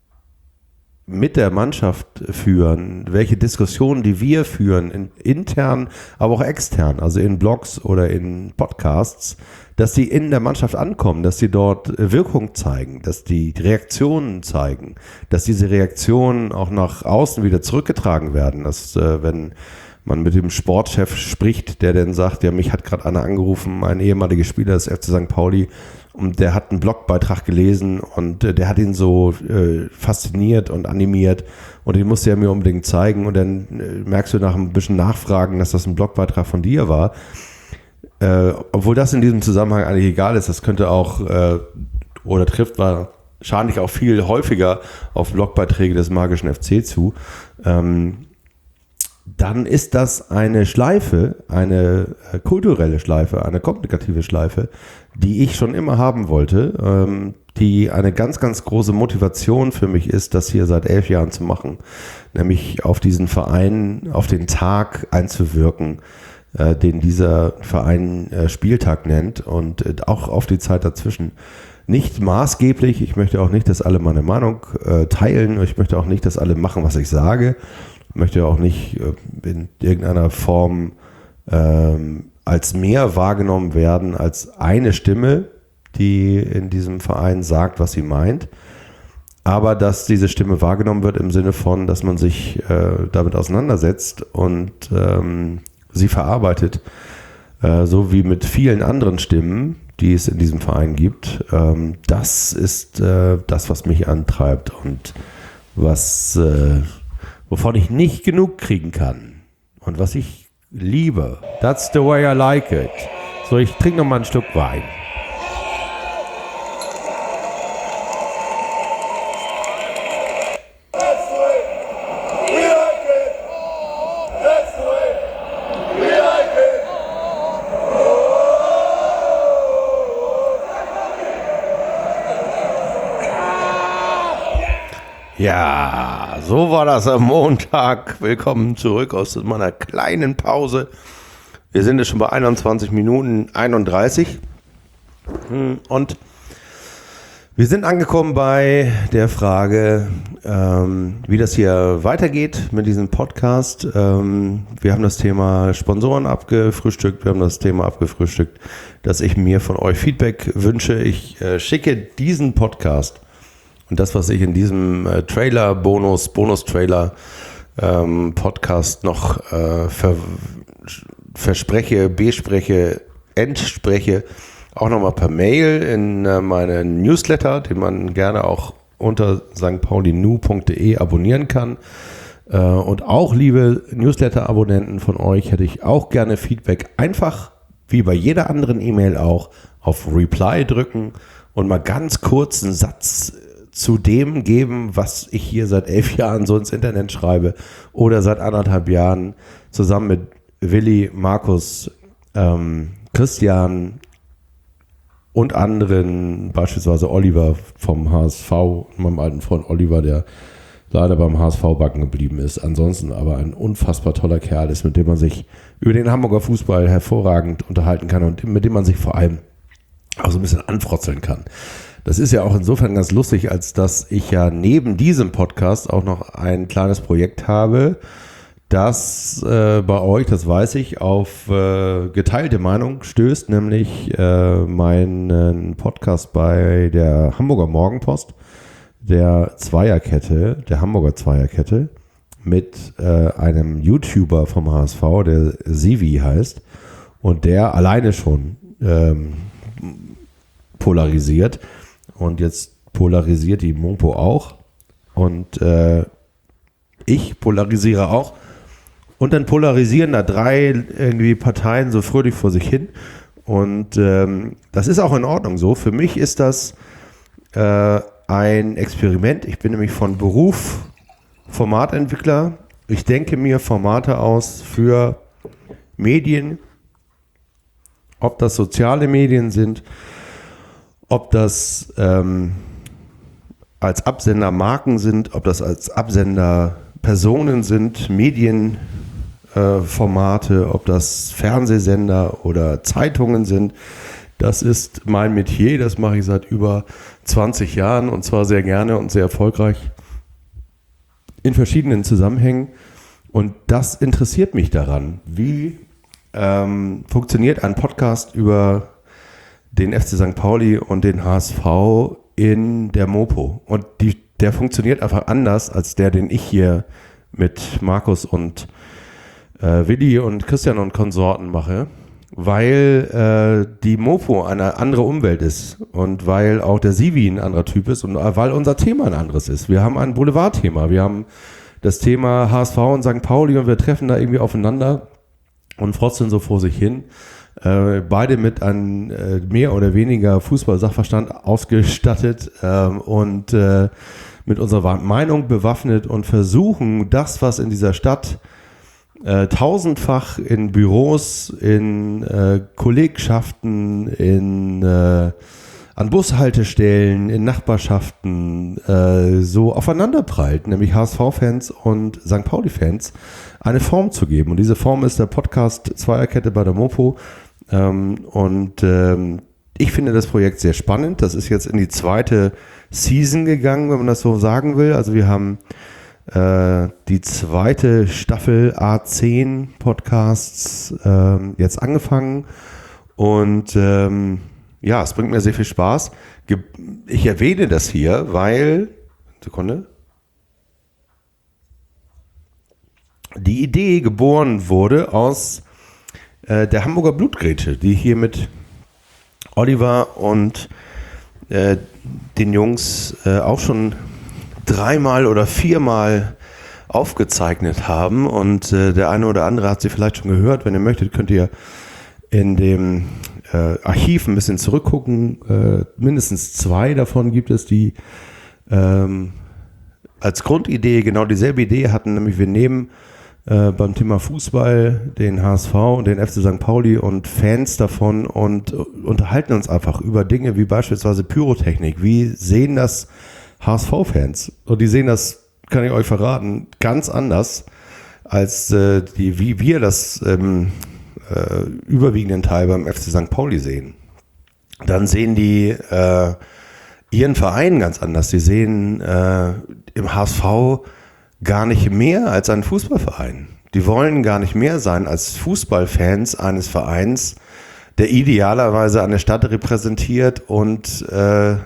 mit der Mannschaft führen, welche Diskussionen, die wir führen, in, intern, aber auch extern, also in Blogs oder in Podcasts, dass die in der Mannschaft ankommen, dass die dort Wirkung zeigen, dass die Reaktionen zeigen, dass diese Reaktionen auch nach außen wieder zurückgetragen werden, dass äh, wenn man mit dem Sportchef spricht, der dann sagt, ja, mich hat gerade einer angerufen, ein ehemaliger Spieler des F C Sankt Pauli, und der hat einen Blogbeitrag gelesen und äh, der hat ihn so äh, fasziniert und animiert und den musste er mir unbedingt zeigen, und dann äh, merkst du nach ein bisschen Nachfragen, dass das ein Blogbeitrag von dir war. Äh, obwohl das in diesem Zusammenhang eigentlich egal ist, das könnte auch äh, oder trifft wahrscheinlich auch viel häufiger auf Blogbeiträge des magischen F C zu. Ähm, dann ist das eine Schleife, eine äh, kulturelle Schleife, eine kommunikative Schleife, die ich schon immer haben wollte, ähm, die eine ganz, ganz große Motivation für mich ist, das hier seit elf Jahren zu machen, nämlich auf diesen Verein, auf den Tag einzuwirken, äh, den dieser Verein äh, Spieltag nennt, und äh, auch auf die Zeit dazwischen. Nicht maßgeblich, ich möchte auch nicht, dass alle meine Meinung äh, teilen, ich möchte auch nicht, dass alle machen, was ich sage, ich möchte auch nicht äh, in irgendeiner Form ähm, als mehr wahrgenommen werden als eine Stimme, die in diesem Verein sagt, was sie meint, aber dass diese Stimme wahrgenommen wird im Sinne von, dass man sich äh, damit auseinandersetzt und ähm, sie verarbeitet, äh, so wie mit vielen anderen Stimmen, die es in diesem Verein gibt. Ähm, das ist äh, das, was mich antreibt und was, äh, wovon ich nicht genug kriegen kann und was ich liebe. That's the way I like it. So, ich trinke noch mal ein Stück Wein. Ja, so war das am Montag. Willkommen zurück aus meiner kleinen Pause. Wir sind jetzt schon bei einundzwanzig Minuten einunddreißig und wir sind angekommen bei der Frage, ähm, wie das hier weitergeht mit diesem Podcast. Ähm, wir haben das Thema Sponsoren abgefrühstückt, wir haben das Thema abgefrühstückt, dass ich mir von euch Feedback wünsche. Ich äh, schicke diesen Podcast und das, was ich in diesem äh, Trailer, Bonus, Bonus-Trailer, ähm, Podcast noch äh, ver, verspreche, bespreche, entspreche, auch nochmal per Mail in äh, meinen Newsletter, den man gerne auch unter stpaulinu punkt de abonnieren kann. Äh, und auch, liebe Newsletter-Abonnenten von euch, hätte ich auch gerne Feedback. Einfach, wie bei jeder anderen E-Mail auch, auf Reply drücken und mal ganz kurz einen Satz zu dem geben, was ich hier seit elf Jahren so ins Internet schreibe oder seit anderthalb Jahren zusammen mit Willi, Markus, ähm, Christian und anderen, beispielsweise Oliver vom H S V, meinem alten Freund Oliver, der leider beim H S V backen geblieben ist, ansonsten aber ein unfassbar toller Kerl ist, mit dem man sich über den Hamburger Fußball hervorragend unterhalten kann und mit dem man sich vor allem auch so ein bisschen anfrotzeln kann. Das ist ja auch insofern ganz lustig, als dass ich ja neben diesem Podcast auch noch ein kleines Projekt habe, das äh, bei euch, das weiß ich, auf äh, geteilte Meinung stößt, nämlich äh, meinen Podcast bei der Hamburger Morgenpost, der Zweierkette, der Hamburger Zweierkette, mit äh, einem YouTuber vom H S V, der Sivi heißt, und der alleine schon ähm, polarisiert. Und jetzt polarisiert die Mopo auch. Und äh, ich polarisiere auch. Und dann polarisieren da drei irgendwie Parteien so fröhlich vor sich hin. Und ähm, das ist auch in Ordnung so. Für mich ist das äh, ein Experiment. Ich bin nämlich von Beruf Formatentwickler. Ich denke mir Formate aus für Medien, ob das soziale Medien sind, ob das ähm, als Absender Marken sind, ob das als Absender Personen sind, Medienformate, äh, ob das Fernsehsender oder Zeitungen sind. Das ist mein Metier, das mache ich seit über zwanzig Jahren und zwar sehr gerne und sehr erfolgreich in verschiedenen Zusammenhängen. Und das interessiert mich daran. Wie ähm, funktioniert ein Podcast über den F C Sankt Pauli und den H S V in der Mopo? Und die, der funktioniert einfach anders als der, den ich hier mit Markus und äh, Willi und Christian und Konsorten mache, weil äh, die Mopo eine andere Umwelt ist und weil auch der Sivi ein anderer Typ ist und weil unser Thema ein anderes ist. Wir haben ein Boulevardthema, wir haben das Thema H S V und Sankt Pauli und wir treffen da irgendwie aufeinander und frotzeln so vor sich hin. Äh, beide mit einem äh, mehr oder weniger Fußball-Sachverstand ausgestattet ähm, und äh, mit unserer Meinung bewaffnet und versuchen, das, was in dieser Stadt äh, tausendfach in Büros, in äh, Kollegschaften, in äh, an Bushaltestellen, in Nachbarschaften äh, so aufeinanderprallt, nämlich H S V-Fans und Sankt Pauli-Fans, eine Form zu geben. Und diese Form ist der Podcast Zweierkette bei der Mopo. Ähm, und ähm, ich finde das Projekt sehr spannend. Das ist jetzt in die zweite Season gegangen, wenn man das so sagen will. Also wir haben äh, die zweite Staffel A zehn Podcasts äh, jetzt angefangen und ähm, ja, es bringt mir sehr viel Spaß. Ich erwähne das hier, weil, Sekunde, die Idee geboren wurde aus äh, der Hamburger Blutgrätsche, die hier mit Oliver und äh, den Jungs äh, auch schon dreimal oder viermal aufgezeichnet haben. Und äh, der eine oder andere hat sie vielleicht schon gehört. Wenn ihr möchtet, könnt ihr in dem äh, Archiv ein bisschen zurückgucken. Äh, mindestens zwei davon gibt es, die ähm, als Grundidee genau dieselbe Idee hatten, nämlich wir nehmen äh, beim Thema Fußball den H S V und den F C Sankt Pauli und Fans davon und uh, unterhalten uns einfach über Dinge wie beispielsweise Pyrotechnik. Wie sehen das H S V-Fans? Und die sehen das, kann ich euch verraten, ganz anders als äh, die, wie wir das ähm, äh, überwiegenden Teil beim F C Sankt Pauli sehen. Dann sehen die äh, ihren Verein ganz anders. Die sehen äh, im H S V gar nicht mehr als einen Fußballverein. Die wollen gar nicht mehr sein als Fußballfans eines Vereins, der idealerweise eine Stadt repräsentiert und äh,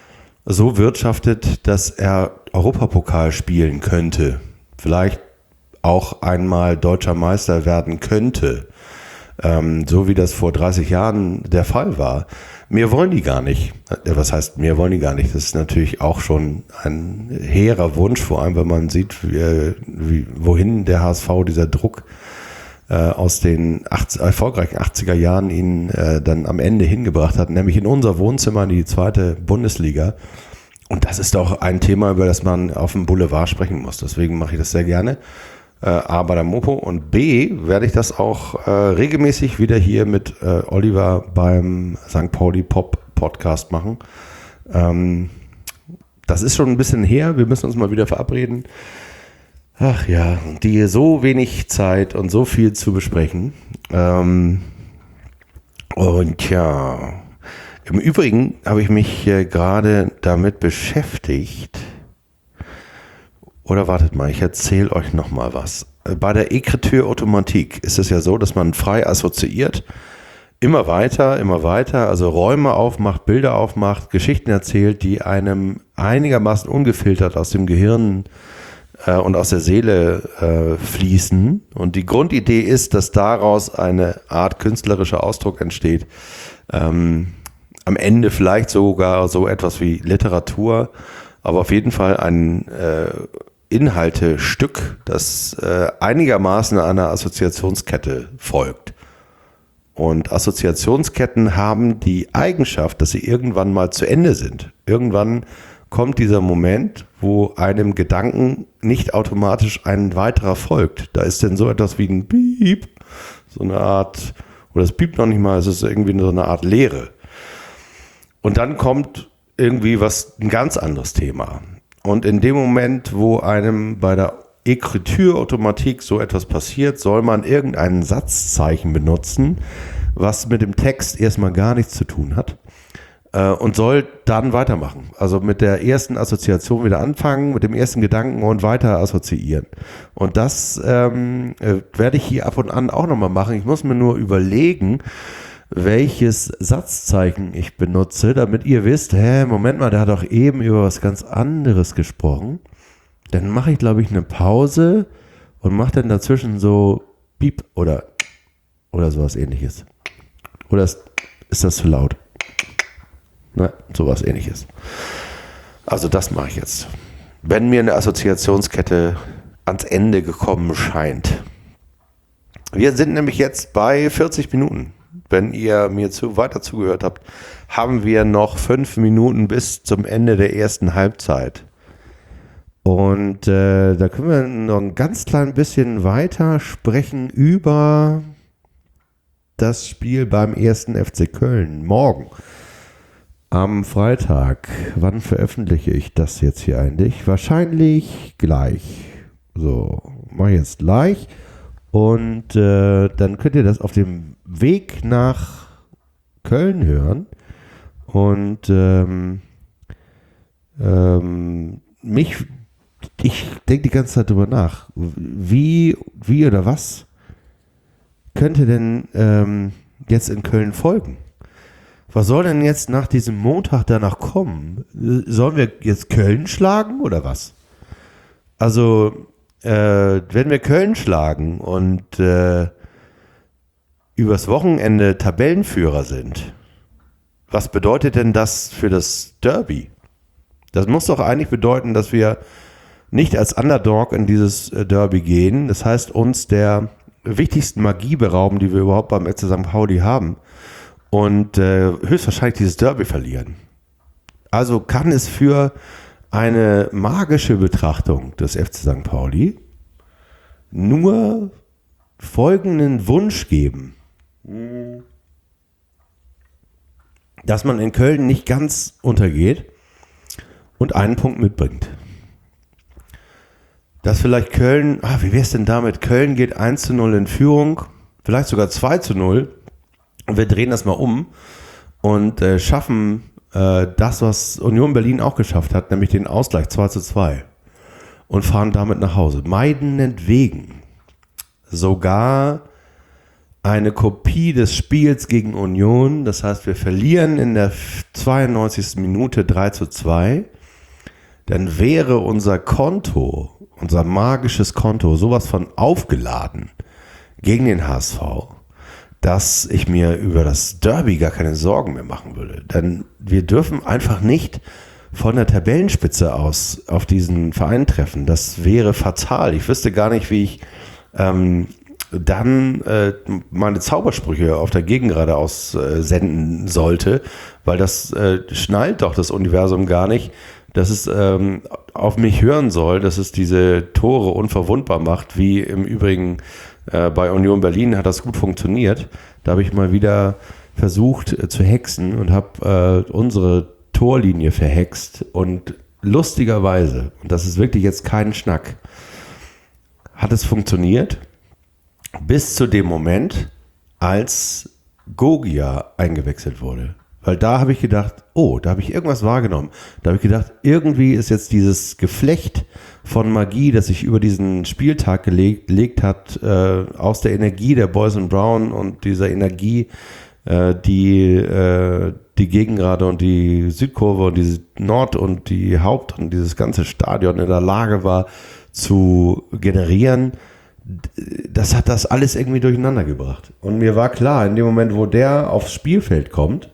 so wirtschaftet, dass er Europapokal spielen könnte. Vielleicht auch einmal deutscher Meister werden könnte. Ähm, so wie das vor dreißig Jahren der Fall war. Mehr wollen die gar nicht. Was heißt, mehr wollen die gar nicht? Das ist natürlich auch schon ein hehrer Wunsch, vor allem wenn man sieht, wie, wie, wohin der H S V dieser Druck äh, aus den achtzig, erfolgreichen achtziger Jahren ihn äh, dann am Ende hingebracht hat, nämlich in unser Wohnzimmer in die zweite Bundesliga. Und das ist doch ein Thema, über das man auf dem Boulevard sprechen muss. Deswegen mache ich das sehr gerne. A, bei der Mopo und B, werde ich das auch äh, regelmäßig wieder hier mit äh, Oliver beim Sankt Pauli Pop Podcast machen. Ähm, das ist schon ein bisschen her, wir müssen uns mal wieder verabreden. Ach ja, die so wenig Zeit und so viel zu besprechen. Ähm, und ja, im Übrigen habe ich mich äh, gerade damit beschäftigt. Oder wartet mal, ich erzähle euch noch mal was. Bei der Écriture Automatique ist es ja so, dass man frei assoziiert, immer weiter, immer weiter, also Räume aufmacht, Bilder aufmacht, Geschichten erzählt, die einem einigermaßen ungefiltert aus dem Gehirn äh, und aus der Seele äh, fließen. Und die Grundidee ist, dass daraus eine Art künstlerischer Ausdruck entsteht. Ähm, am Ende vielleicht sogar so etwas wie Literatur, aber auf jeden Fall ein äh, Inhaltestück, das äh, einigermaßen einer Assoziationskette folgt. Und Assoziationsketten haben die Eigenschaft, dass sie irgendwann mal zu Ende sind. Irgendwann kommt dieser Moment, wo einem Gedanken nicht automatisch ein weiterer folgt. Da ist denn so etwas wie ein Piep, so eine Art, oder es piept noch nicht mal, es ist irgendwie so eine Art Leere. Und dann kommt irgendwie was, ein ganz anderes Thema. Und in dem Moment, wo einem bei der Écriture-Automatik so etwas passiert, soll man irgendein Satzzeichen benutzen, was mit dem Text erstmal gar nichts zu tun hat. Und soll dann weitermachen. Also mit der ersten Assoziation wieder anfangen, mit dem ersten Gedanken und weiter assoziieren. Und das ähm, werde ich hier ab und an auch nochmal machen. Ich muss mir nur überlegen, welches Satzzeichen ich benutze, damit ihr wisst, hä, Moment mal, der hat doch eben über was ganz anderes gesprochen. Dann mache ich, glaube ich, eine Pause und mache dann dazwischen so Piep oder, oder sowas ähnliches. Oder ist, ist das zu laut? Ne, sowas ähnliches. Also das mache ich jetzt. Wenn mir eine Assoziationskette ans Ende gekommen scheint. Wir sind nämlich jetzt bei vierzig Minuten. Wenn ihr mir zu, weiter zugehört habt, haben wir noch fünf Minuten bis zum Ende der ersten Halbzeit. Und äh, da können wir noch ein ganz klein bisschen weiter sprechen über das Spiel beim ersten F C Köln morgen. Am Freitag. Wann veröffentliche ich das jetzt hier eigentlich? Wahrscheinlich gleich. So, mache ich jetzt gleich. Und äh, dann könnt ihr das auf dem Weg nach Köln hören. Und ähm, ähm, mich, ich denke die ganze Zeit drüber nach. Wie, wie oder was könnte denn ähm, jetzt in Köln folgen? Was soll denn jetzt nach diesem Montag danach kommen? Sollen wir jetzt Köln schlagen oder was? Also, äh, wenn wir Köln schlagen und äh, übers Wochenende Tabellenführer sind, was bedeutet denn das für das Derby? Das muss doch eigentlich bedeuten, dass wir nicht als Underdog in dieses Derby gehen. Das heißt, uns der wichtigsten Magie berauben, die wir überhaupt beim F C Sankt Pauli haben. Und äh, höchstwahrscheinlich dieses Derby verlieren. Also kann es für eine magische Betrachtung des F C Sankt Pauli nur folgenden Wunsch geben, dass man in Köln nicht ganz untergeht und einen Punkt mitbringt. Dass vielleicht Köln, ah, wie wäre es denn damit? Köln geht eins zu null in Führung, vielleicht sogar zwei zu null. Und wir drehen das mal um und äh, schaffen äh, das, was Union Berlin auch geschafft hat, nämlich den Ausgleich zwei zu zwei und fahren damit nach Hause. Meinetwegen sogar eine Kopie des Spiels gegen Union. Das heißt, wir verlieren in der zweiundneunzigsten Minute drei zu zwei. Dann wäre unser Konto, unser magisches Konto, sowas von aufgeladen gegen den H S V, dass ich mir über das Derby gar keine Sorgen mehr machen würde. Denn wir dürfen einfach nicht von der Tabellenspitze aus auf diesen Verein treffen. Das wäre fatal. Ich wüsste gar nicht, wie ich ähm, dann äh, meine Zaubersprüche auf der Gegengrade aussenden äh, sollte, weil das äh, schnallt doch das Universum gar nicht, dass es ähm, auf mich hören soll, dass es diese Tore unverwundbar macht, wie im Übrigen bei Union Berlin hat das gut funktioniert. Da habe ich mal wieder versucht äh, zu hexen und habe äh, unsere Torlinie verhext. Und lustigerweise, und das ist wirklich jetzt kein Schnack, hat es funktioniert bis zu dem Moment, als Gogia eingewechselt wurde. Weil da habe ich gedacht, oh, da habe ich irgendwas wahrgenommen. Da habe ich gedacht, irgendwie ist jetzt dieses Geflecht von Magie, das sich über diesen Spieltag gelegt, gelegt hat, äh, aus der Energie der Boys and Brown und dieser Energie, äh, die äh, die Gegengrade und die Südkurve und die Nord- und die Haupt- und dieses ganze Stadion in der Lage war zu generieren, das hat das alles irgendwie durcheinander gebracht. Und mir war klar, in dem Moment, wo der aufs Spielfeld kommt,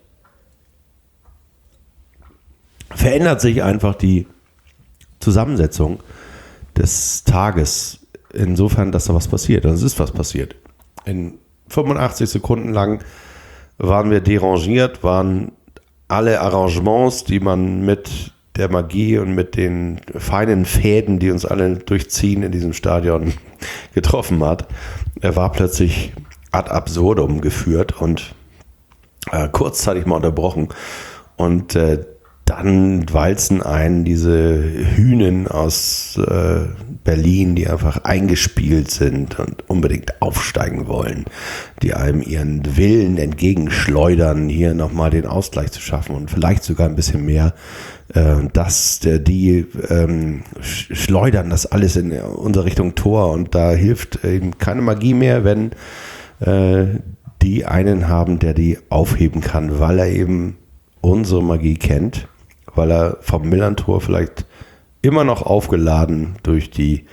verändert sich einfach die Zusammensetzung des Tages insofern, dass da was passiert. Und es ist was passiert. In fünfundachtzig Sekunden lang waren wir derangiert, waren alle Arrangements, die man mit der Magie und mit den feinen Fäden, die uns alle durchziehen in diesem Stadion getroffen hat, er war plötzlich ad absurdum geführt und äh, kurzzeitig mal unterbrochen. Und äh, dann walzen einen diese Hünen aus äh, Berlin, die einfach eingespielt sind und unbedingt aufsteigen wollen, die einem ihren Willen entgegenschleudern, hier nochmal den Ausgleich zu schaffen und vielleicht sogar ein bisschen mehr. Äh, dass der, die ähm, schleudern das alles in unsere Richtung Tor und da hilft eben keine Magie mehr, wenn äh, die einen haben, der die aufheben kann, weil er eben unsere Magie kennt, weil er vom Millern-Tor vielleicht immer noch aufgeladen durch die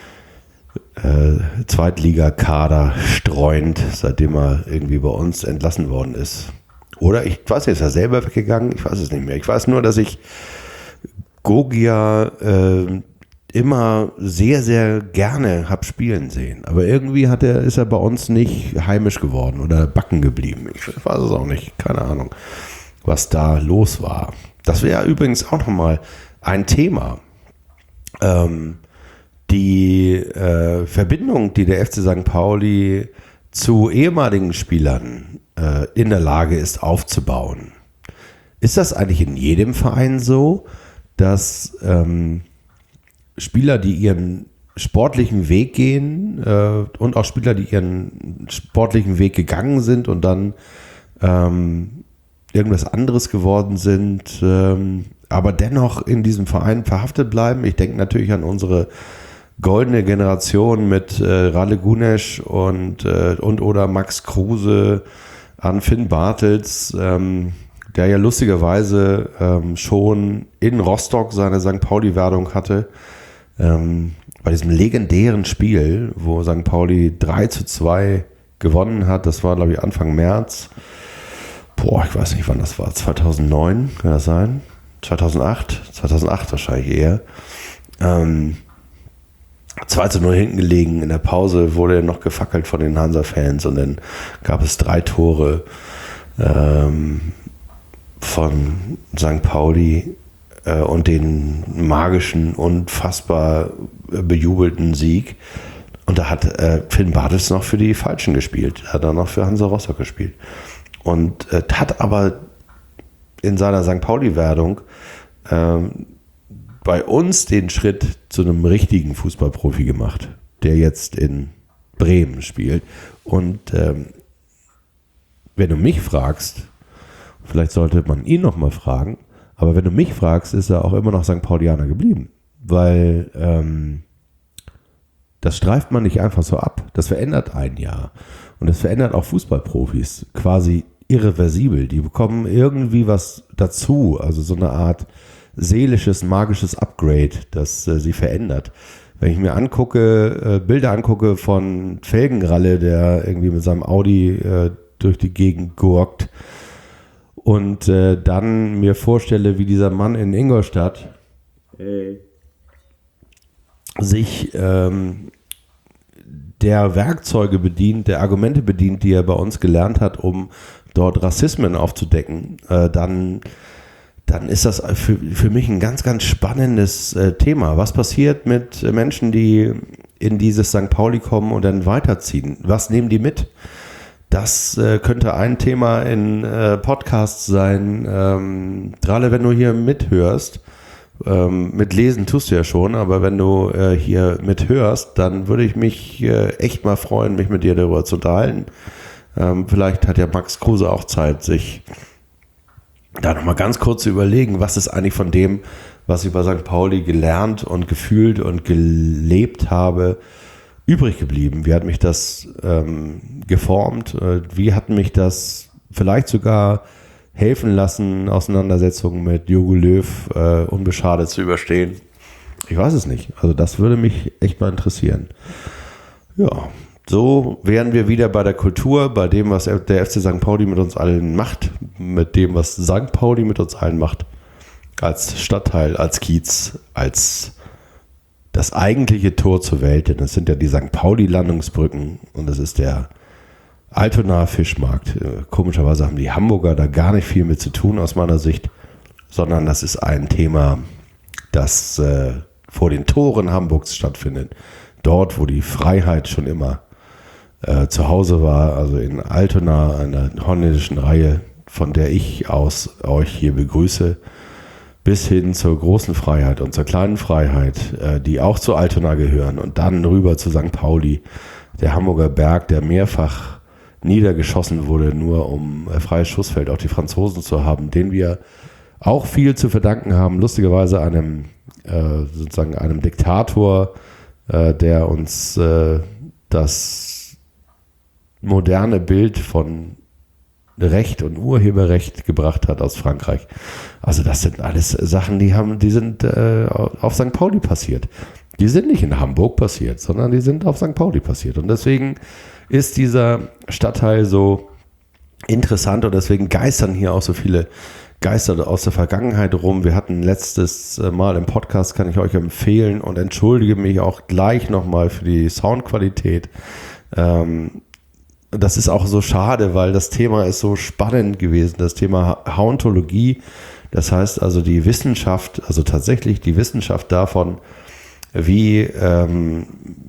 äh, Zweitligakader streuend, seitdem er irgendwie bei uns entlassen worden ist. Oder ich weiß nicht, ist er selber weggegangen? Ich weiß es nicht mehr. Ich weiß nur, dass ich Gogia äh, immer sehr, sehr gerne habe spielen sehen. Aber irgendwie hat er, ist er bei uns nicht heimisch geworden oder backen geblieben. Ich weiß es auch nicht. Keine Ahnung, was da los war. Das wäre übrigens auch nochmal ein Thema. Ähm, die äh, Verbindung, die der F C Sankt Pauli zu ehemaligen Spielern äh, in der Lage ist aufzubauen. Ist das eigentlich in jedem Verein so, dass ähm, Spieler, die ihren sportlichen Weg gehen äh, und auch Spieler, die ihren sportlichen Weg gegangen sind und dann ähm, irgendwas anderes geworden sind, ähm, aber dennoch in diesem Verein verhaftet bleiben? Ich denke natürlich an unsere goldene Generation mit äh, Ralle Gunesch und, äh, und oder Max Kruse, an Finn Bartels, ähm, der ja lustigerweise ähm, schon in Rostock seine Sankt Pauli-Werdung hatte. Ähm, bei diesem legendären Spiel, wo Sankt Pauli drei zu zwei gewonnen hat, das war, glaube ich, Anfang März. Boah, ich weiß nicht, wann das war. zweitausendneun, kann das sein? zweitausendacht? zweitausendacht wahrscheinlich eher. Ähm, zwei zu null hinten gelegen. In der Pause wurde er noch gefackelt von den Hansa-Fans und dann gab es drei Tore ähm, von Sankt Pauli äh, und den magischen, unfassbar bejubelten Sieg. Und da hat äh, Finn Bartels noch für die Falschen gespielt. Hat er noch für Hansa Rostock gespielt. Und äh, hat aber in seiner Sankt Pauli-Werdung ähm, bei uns den Schritt zu einem richtigen Fußballprofi gemacht, der jetzt in Bremen spielt. Und ähm, wenn du mich fragst, vielleicht sollte man ihn nochmal fragen, aber wenn du mich fragst, ist er auch immer noch Sankt Paulianer geblieben. Weil ähm, das streift man nicht einfach so ab. Das verändert ein Jahr. Und das verändert auch Fußballprofis quasi irreversibel. Die bekommen irgendwie was dazu, also so eine Art seelisches, magisches Upgrade, das äh, sie verändert. Wenn ich mir angucke, äh, Bilder angucke von Felgenralle, der irgendwie mit seinem Audi äh, durch die Gegend gurkt und äh, dann mir vorstelle, wie dieser Mann in Ingolstadt äh, sich ähm, der Werkzeuge bedient, der Argumente bedient, die er bei uns gelernt hat, um dort Rassismen aufzudecken, äh, dann dann ist das für, für mich ein ganz, ganz spannendes äh, Thema. Was passiert mit äh, Menschen, die in dieses Sankt Pauli kommen und dann weiterziehen? Was nehmen die mit? Das äh, könnte ein Thema in äh, Podcasts sein. Ähm, gerade wenn du hier mithörst, ähm, mit Lesen tust du ja schon, aber wenn du äh, hier mithörst, dann würde ich mich äh, echt mal freuen, mich mit dir darüber zu unterhalten. Ähm, vielleicht hat ja Max Kruse auch Zeit, sich da nochmal ganz kurz zu überlegen, was ist eigentlich von dem, was ich bei Sankt Pauli gelernt und gefühlt und gelebt habe, übrig geblieben? Wie hat mich das ähm, geformt? Wie hat mich das vielleicht sogar helfen lassen, Auseinandersetzungen mit Jogi Löw äh, unbeschadet zu überstehen? Ich weiß es nicht. Also das würde mich echt mal interessieren. Ja, so wären wir wieder bei der Kultur, bei dem, was der F C Sankt Pauli mit uns allen macht, mit dem, was Sankt Pauli mit uns allen macht, als Stadtteil, als Kiez, als das eigentliche Tor zur Welt, denn das sind ja die Sankt Pauli-Landungsbrücken und das ist der Altonaer Fischmarkt. Komischerweise haben die Hamburger da gar nicht viel mit zu tun aus meiner Sicht, sondern das ist ein Thema, das äh, vor den Toren Hamburgs stattfindet. Dort, wo die Freiheit schon immer äh, zu Hause war, also in Altona, einer holländischen Reihe von der ich aus euch hier begrüße, bis hin zur großen Freiheit und zur kleinen Freiheit, äh, die auch zu Altona gehören und dann rüber zu Sankt Pauli, der Hamburger Berg, der mehrfach niedergeschossen wurde, nur um äh, freies Schussfeld auf die Franzosen zu haben, den wir auch viel zu verdanken haben, lustigerweise einem äh, sozusagen einem Diktator, äh, der uns äh, das moderne Bild von Recht und Urheberrecht gebracht hat aus Frankreich. Also das sind alles Sachen, die haben, die sind äh, auf Sankt Pauli passiert. Die sind nicht in Hamburg passiert, sondern die sind auf Sankt Pauli passiert. Und deswegen ist dieser Stadtteil so interessant und deswegen geistern hier auch so viele Geister aus der Vergangenheit rum. Wir hatten letztes Mal im Podcast, kann ich euch empfehlen und entschuldige mich auch gleich nochmal für die Soundqualität. Ähm, Das ist auch so schade, weil das Thema ist so spannend gewesen, das Thema Hauntologie. Das heißt also die Wissenschaft, also tatsächlich die Wissenschaft davon, wie ähm,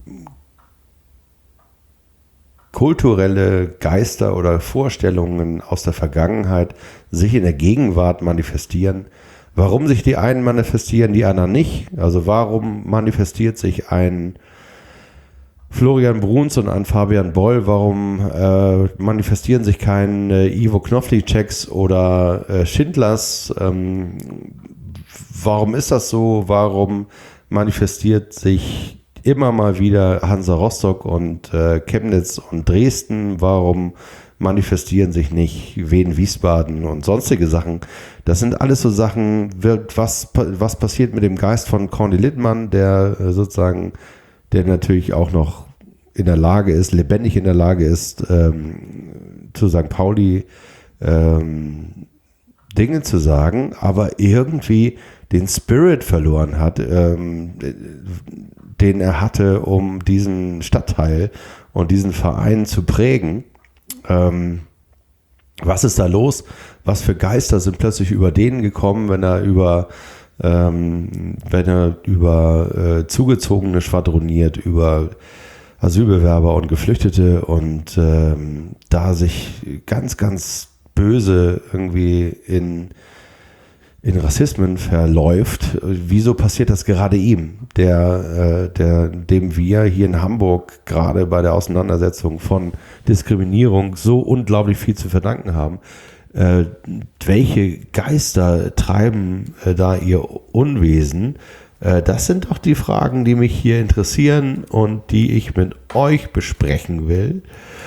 kulturelle Geister oder Vorstellungen aus der Vergangenheit sich in der Gegenwart manifestieren. Warum sich die einen manifestieren, die anderen nicht? Also warum manifestiert sich ein Florian Bruns und ein Fabian Boll, warum äh, manifestieren sich keine Ivo Knofliceks oder äh, Schindlers? Ähm, warum ist das so? Warum manifestiert sich immer mal wieder Hansa Rostock und äh, Chemnitz und Dresden? Warum manifestieren sich nicht Wien, Wiesbaden und sonstige Sachen? Das sind alles so Sachen, wird, was, was passiert mit dem Geist von Corny Littmann, der äh, sozusagen der natürlich auch noch in der Lage ist, lebendig in der Lage ist, ähm, zu Sankt Pauli ähm, Dinge zu sagen, aber irgendwie den Spirit verloren hat, ähm, den er hatte, um diesen Stadtteil und diesen Verein zu prägen. Ähm, was ist da los? Was für Geister sind plötzlich über den gekommen, wenn er über Ähm, wenn er über äh, Zugezogene schwadroniert, über Asylbewerber und Geflüchtete und ähm, da sich ganz, ganz böse irgendwie in, in Rassismen verläuft. Wieso passiert das gerade ihm, der, äh, der, dem wir hier in Hamburg gerade bei der Auseinandersetzung von Diskriminierung so unglaublich viel zu verdanken haben? Äh, welche Geister treiben äh, da ihr Unwesen? Äh, das sind doch die Fragen, die mich hier interessieren und die ich mit euch besprechen will.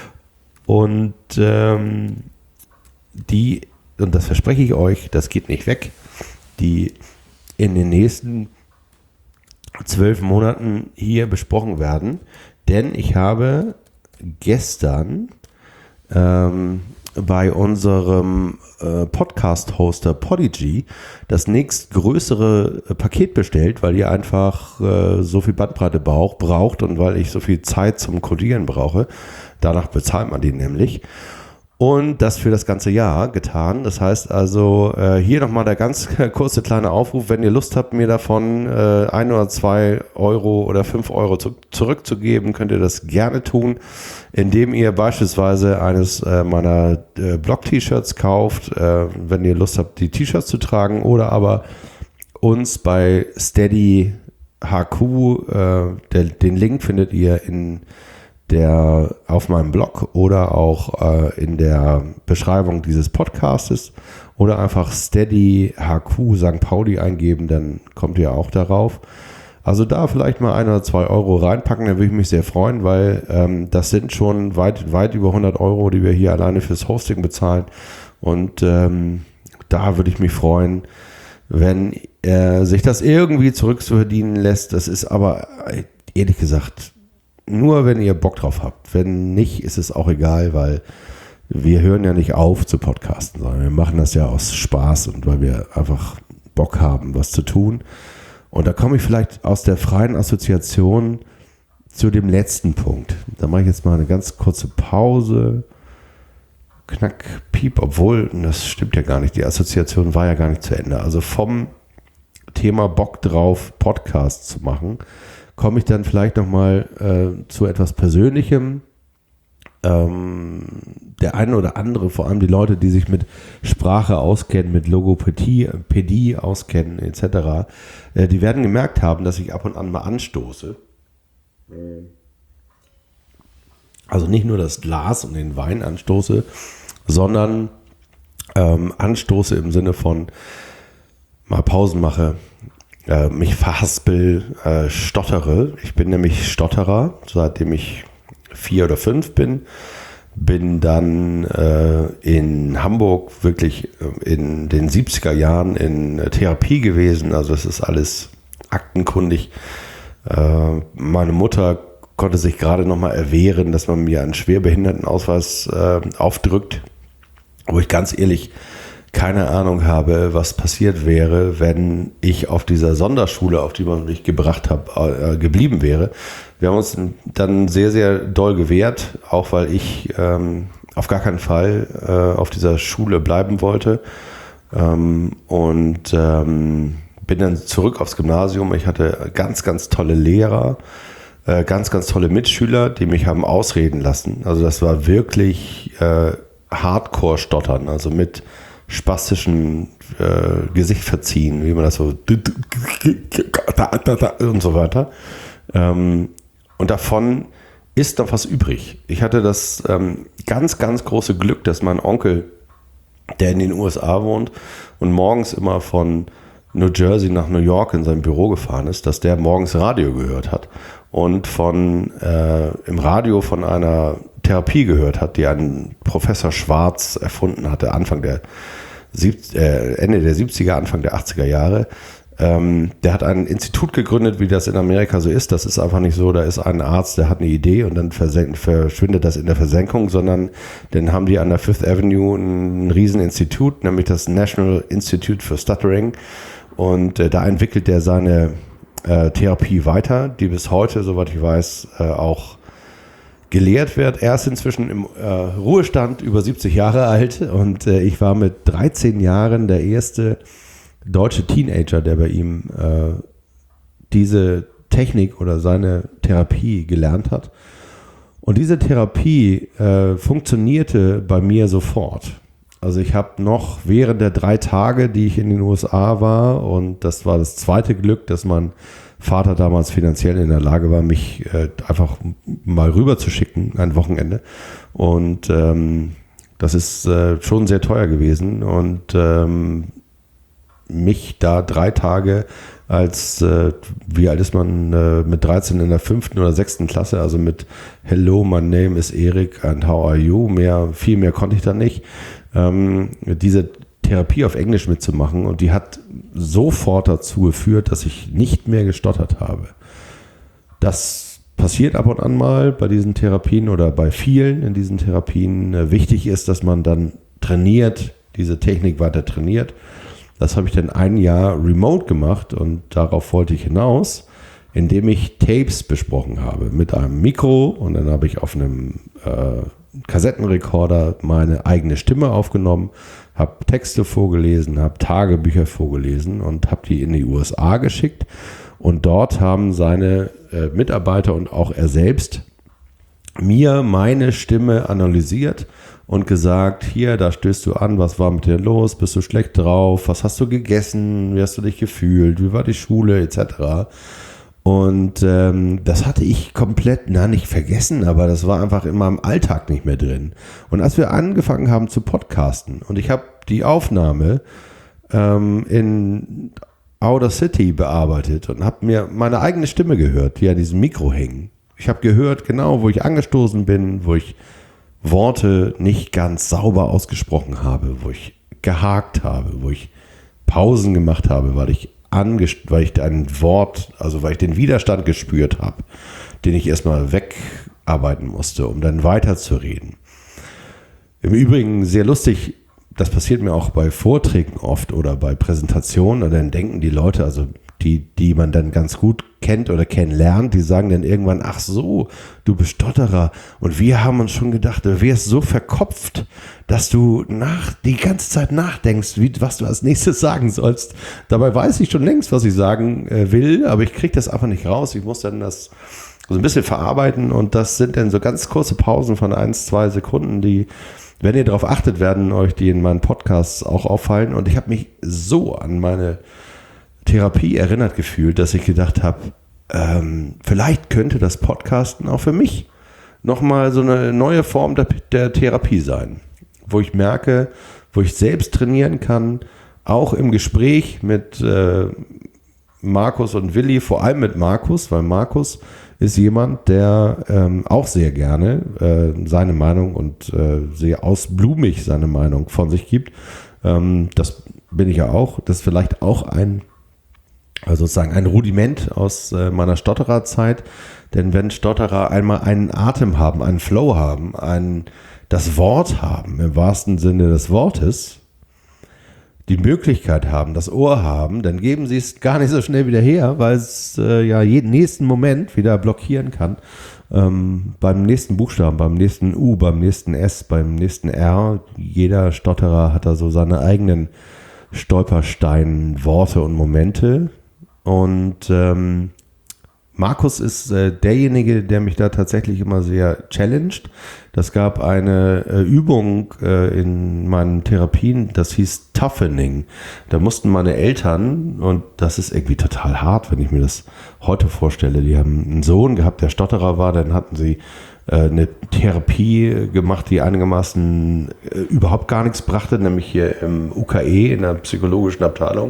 Und ähm, die, und das verspreche ich euch, das geht nicht weg, die in den nächsten zwölf Monaten hier besprochen werden. Denn ich habe gestern ähm, bei unserem äh, Podcast-Hoster Podigy das nächstgrößere äh, Paket bestellt, weil ihr einfach äh, so viel Bandbreite braucht, braucht und weil ich so viel Zeit zum Codieren brauche. Danach bezahlt man die nämlich. Und das für das ganze Jahr getan. Das heißt also, äh, hier nochmal der ganz kurze kleine Aufruf, wenn ihr Lust habt, mir davon äh, ein oder zwei Euro oder fünf Euro zu, zurückzugeben, könnt ihr das gerne tun, indem ihr beispielsweise eines äh, meiner äh, Blog-T-Shirts kauft, äh, wenn ihr Lust habt, die T-Shirts zu tragen, oder aber uns bei Steady H Q, äh, der, den Link findet ihr in der auf meinem Blog oder auch äh, in der Beschreibung dieses Podcastes, oder einfach Steady H Q Sankt Pauli eingeben, dann kommt ihr auch darauf. Also da vielleicht mal ein oder zwei Euro reinpacken, dann würde ich mich sehr freuen, weil ähm, das sind schon weit, weit über hundert Euro, die wir hier alleine fürs Hosting bezahlen, und ähm, da würde ich mich freuen, wenn äh, sich das irgendwie zurückzuverdienen lässt. Das ist aber ehrlich gesagt nur, wenn ihr Bock drauf habt. Wenn nicht, ist es auch egal, weil wir hören ja nicht auf zu podcasten, sondern wir machen das ja aus Spaß und weil wir einfach Bock haben, was zu tun. Und da komme ich vielleicht aus der freien Assoziation zu dem letzten Punkt. Da mache ich jetzt mal eine ganz kurze Pause. Knack, piep, obwohl, das stimmt ja gar nicht, die Assoziation war ja gar nicht zu Ende. Also vom Thema Bock drauf, Podcast zu machen, komme ich dann vielleicht nochmal äh, zu etwas Persönlichem, ähm, der eine oder andere, vor allem die Leute, die sich mit Sprache auskennen, mit Logopädie Pädie auskennen et cetera, äh, die werden gemerkt haben, dass ich ab und an mal anstoße. Also nicht nur das Glas und den Wein anstoße, sondern ähm, anstoße im Sinne von mal Pausen mache, äh, mich verhaspel, äh, stottere. Ich bin nämlich Stotterer, seitdem ich vier oder fünf bin. Bin dann äh, in Hamburg wirklich in den siebziger Jahren in Therapie gewesen. Also es ist alles aktenkundig. Äh, meine Mutter konnte sich gerade noch mal erwehren, dass man mir einen Schwerbehindertenausweis äh, aufdrückt, wo ich ganz ehrlich keine Ahnung habe, was passiert wäre, wenn ich auf dieser Sonderschule, auf die man mich gebracht hat, äh, geblieben wäre. Wir haben uns dann sehr, sehr doll gewehrt, auch weil ich ähm, auf gar keinen Fall äh, auf dieser Schule bleiben wollte. Ähm, und ähm, bin dann zurück aufs Gymnasium. Ich hatte ganz, ganz tolle Lehrer, äh, ganz, ganz tolle Mitschüler, die mich haben ausreden lassen. Also das war wirklich äh, Hardcore-Stottern, also mit spastischen äh, Gesicht verziehen, wie man das so und so weiter. Ähm, und davon ist noch was übrig. Ich hatte das ähm, ganz, ganz große Glück, dass mein Onkel, der in den U S A wohnt und morgens immer von New Jersey nach New York in sein Büro gefahren ist, dass der morgens Radio gehört hat und von äh, im Radio von einer Therapie gehört hat, die ein Professor Schwarz erfunden hatte, Anfang der sieb- äh, Ende der siebziger, Anfang der achtziger Jahre. Ähm, der hat ein Institut gegründet, wie das in Amerika so ist. Das ist einfach nicht so, da ist ein Arzt, der hat eine Idee und dann versen- verschwindet das in der Versenkung, sondern dann haben die an der Fifth Avenue ein Rieseninstitut, nämlich das National Institute for Stuttering. Und äh, da entwickelt der seine äh, Therapie weiter, die bis heute, soweit ich weiß, äh, auch gelehrt wird. Er ist inzwischen im äh, Ruhestand, über siebzig Jahre alt, und äh, ich war mit dreizehn Jahren der erste deutsche Teenager, der bei ihm äh, diese Technik oder seine Therapie gelernt hat. Und diese Therapie äh, funktionierte bei mir sofort. Also ich habe noch während der drei Tage, die ich in den U S A war, und das war das zweite Glück, dass mein Vater damals finanziell in der Lage war, mich äh, einfach mal rüber zu schicken, ein Wochenende. Und ähm, das ist äh, schon sehr teuer gewesen. Und ähm, mich da drei Tage als, äh, wie alt ist man, äh, mit dreizehn in der fünften oder sechsten Klasse, also mit Hello, my name is Eric and how are you? Mehr, viel mehr konnte ich da nicht. Ähm, diese Therapie auf Englisch mitzumachen, und die hat sofort dazu geführt, dass ich nicht mehr gestottert habe. Das passiert ab und an mal bei diesen Therapien oder bei vielen in diesen Therapien. Wichtig ist, dass man dann trainiert, diese Technik weiter trainiert. Das habe ich dann ein Jahr remote gemacht, und darauf wollte ich hinaus, indem ich Tapes besprochen habe mit einem Mikro, und dann habe ich auf einem äh, Kassettenrekorder meine eigene Stimme aufgenommen, habe Texte vorgelesen, habe Tagebücher vorgelesen und habe die in die U S A geschickt, und dort haben seine äh, Mitarbeiter und auch er selbst mir meine Stimme analysiert und gesagt, hier, da stößt du an, was war mit dir los, bist du schlecht drauf, was hast du gegessen, wie hast du dich gefühlt, wie war die Schule, et cetera. Und ähm, das hatte ich komplett, na nicht vergessen, aber das war einfach in meinem Alltag nicht mehr drin. Und als wir angefangen haben zu podcasten, und ich habe die Aufnahme ähm, in Outer City bearbeitet und habe mir meine eigene Stimme gehört, die an diesem Mikro hing. Ich habe gehört, genau, wo ich angestoßen bin, wo ich Worte nicht ganz sauber ausgesprochen habe, wo ich gehakt habe, wo ich Pausen gemacht habe, weil ich angest- weil ich ein Wort, also weil ich den Widerstand gespürt habe, den ich erstmal wegarbeiten musste, um dann weiterzureden. Im Übrigen sehr lustig, das passiert mir auch bei Vorträgen oft oder bei Präsentationen, und dann denken die Leute, also die, die man dann ganz gut kennt oder kennenlernt, die sagen dann irgendwann, ach so, du bist Stotterer, und wir haben uns schon gedacht, du wärst so verkopft, dass du nach, die ganze Zeit nachdenkst, wie, was du als nächstes sagen sollst. Dabei weiß ich schon längst, was ich sagen äh, will, aber ich kriege das einfach nicht raus. Ich muss dann das so ein bisschen verarbeiten und das sind dann so ganz kurze Pausen von eins, zwei Sekunden, die, wenn ihr darauf achtet, werden euch die in meinen Podcasts auch auffallen und ich habe mich so an meine Therapie erinnert gefühlt, dass ich gedacht habe, ähm, vielleicht könnte das Podcasten auch für mich nochmal so eine neue Form der, der Therapie sein, wo ich merke, wo ich selbst trainieren kann, auch im Gespräch mit äh, Markus und Willi, vor allem mit Markus, weil Markus ist jemand, der ähm, auch sehr gerne äh, seine Meinung und äh, sehr ausblumig seine Meinung von sich gibt. Ähm, das bin ich ja auch. Das ist vielleicht auch ein, also sozusagen ein Rudiment aus äh, meiner Stottererzeit. Denn wenn Stotterer einmal einen Atem haben, einen Flow haben, ein, das Wort haben, im wahrsten Sinne des Wortes, die Möglichkeit haben, das Ohr haben, dann geben sie es gar nicht so schnell wieder her, weil es äh, ja jeden nächsten Moment wieder blockieren kann. Ähm, beim nächsten Buchstaben, beim nächsten U, beim nächsten S, beim nächsten R. Jeder Stotterer hat da so seine eigenen Stolperstein, Worte und Momente. Und ähm, Markus ist äh, derjenige, der mich da tatsächlich immer sehr challenged. Das gab eine äh, Übung äh, in meinen Therapien, das hieß Toughening. Da mussten meine Eltern, und das ist irgendwie total hart, wenn ich mir das heute vorstelle, die haben einen Sohn gehabt, der Stotterer war, dann hatten sie äh, eine Therapie gemacht, die einigermaßen äh, überhaupt gar nichts brachte, nämlich hier im U K E, in der psychologischen Abteilung.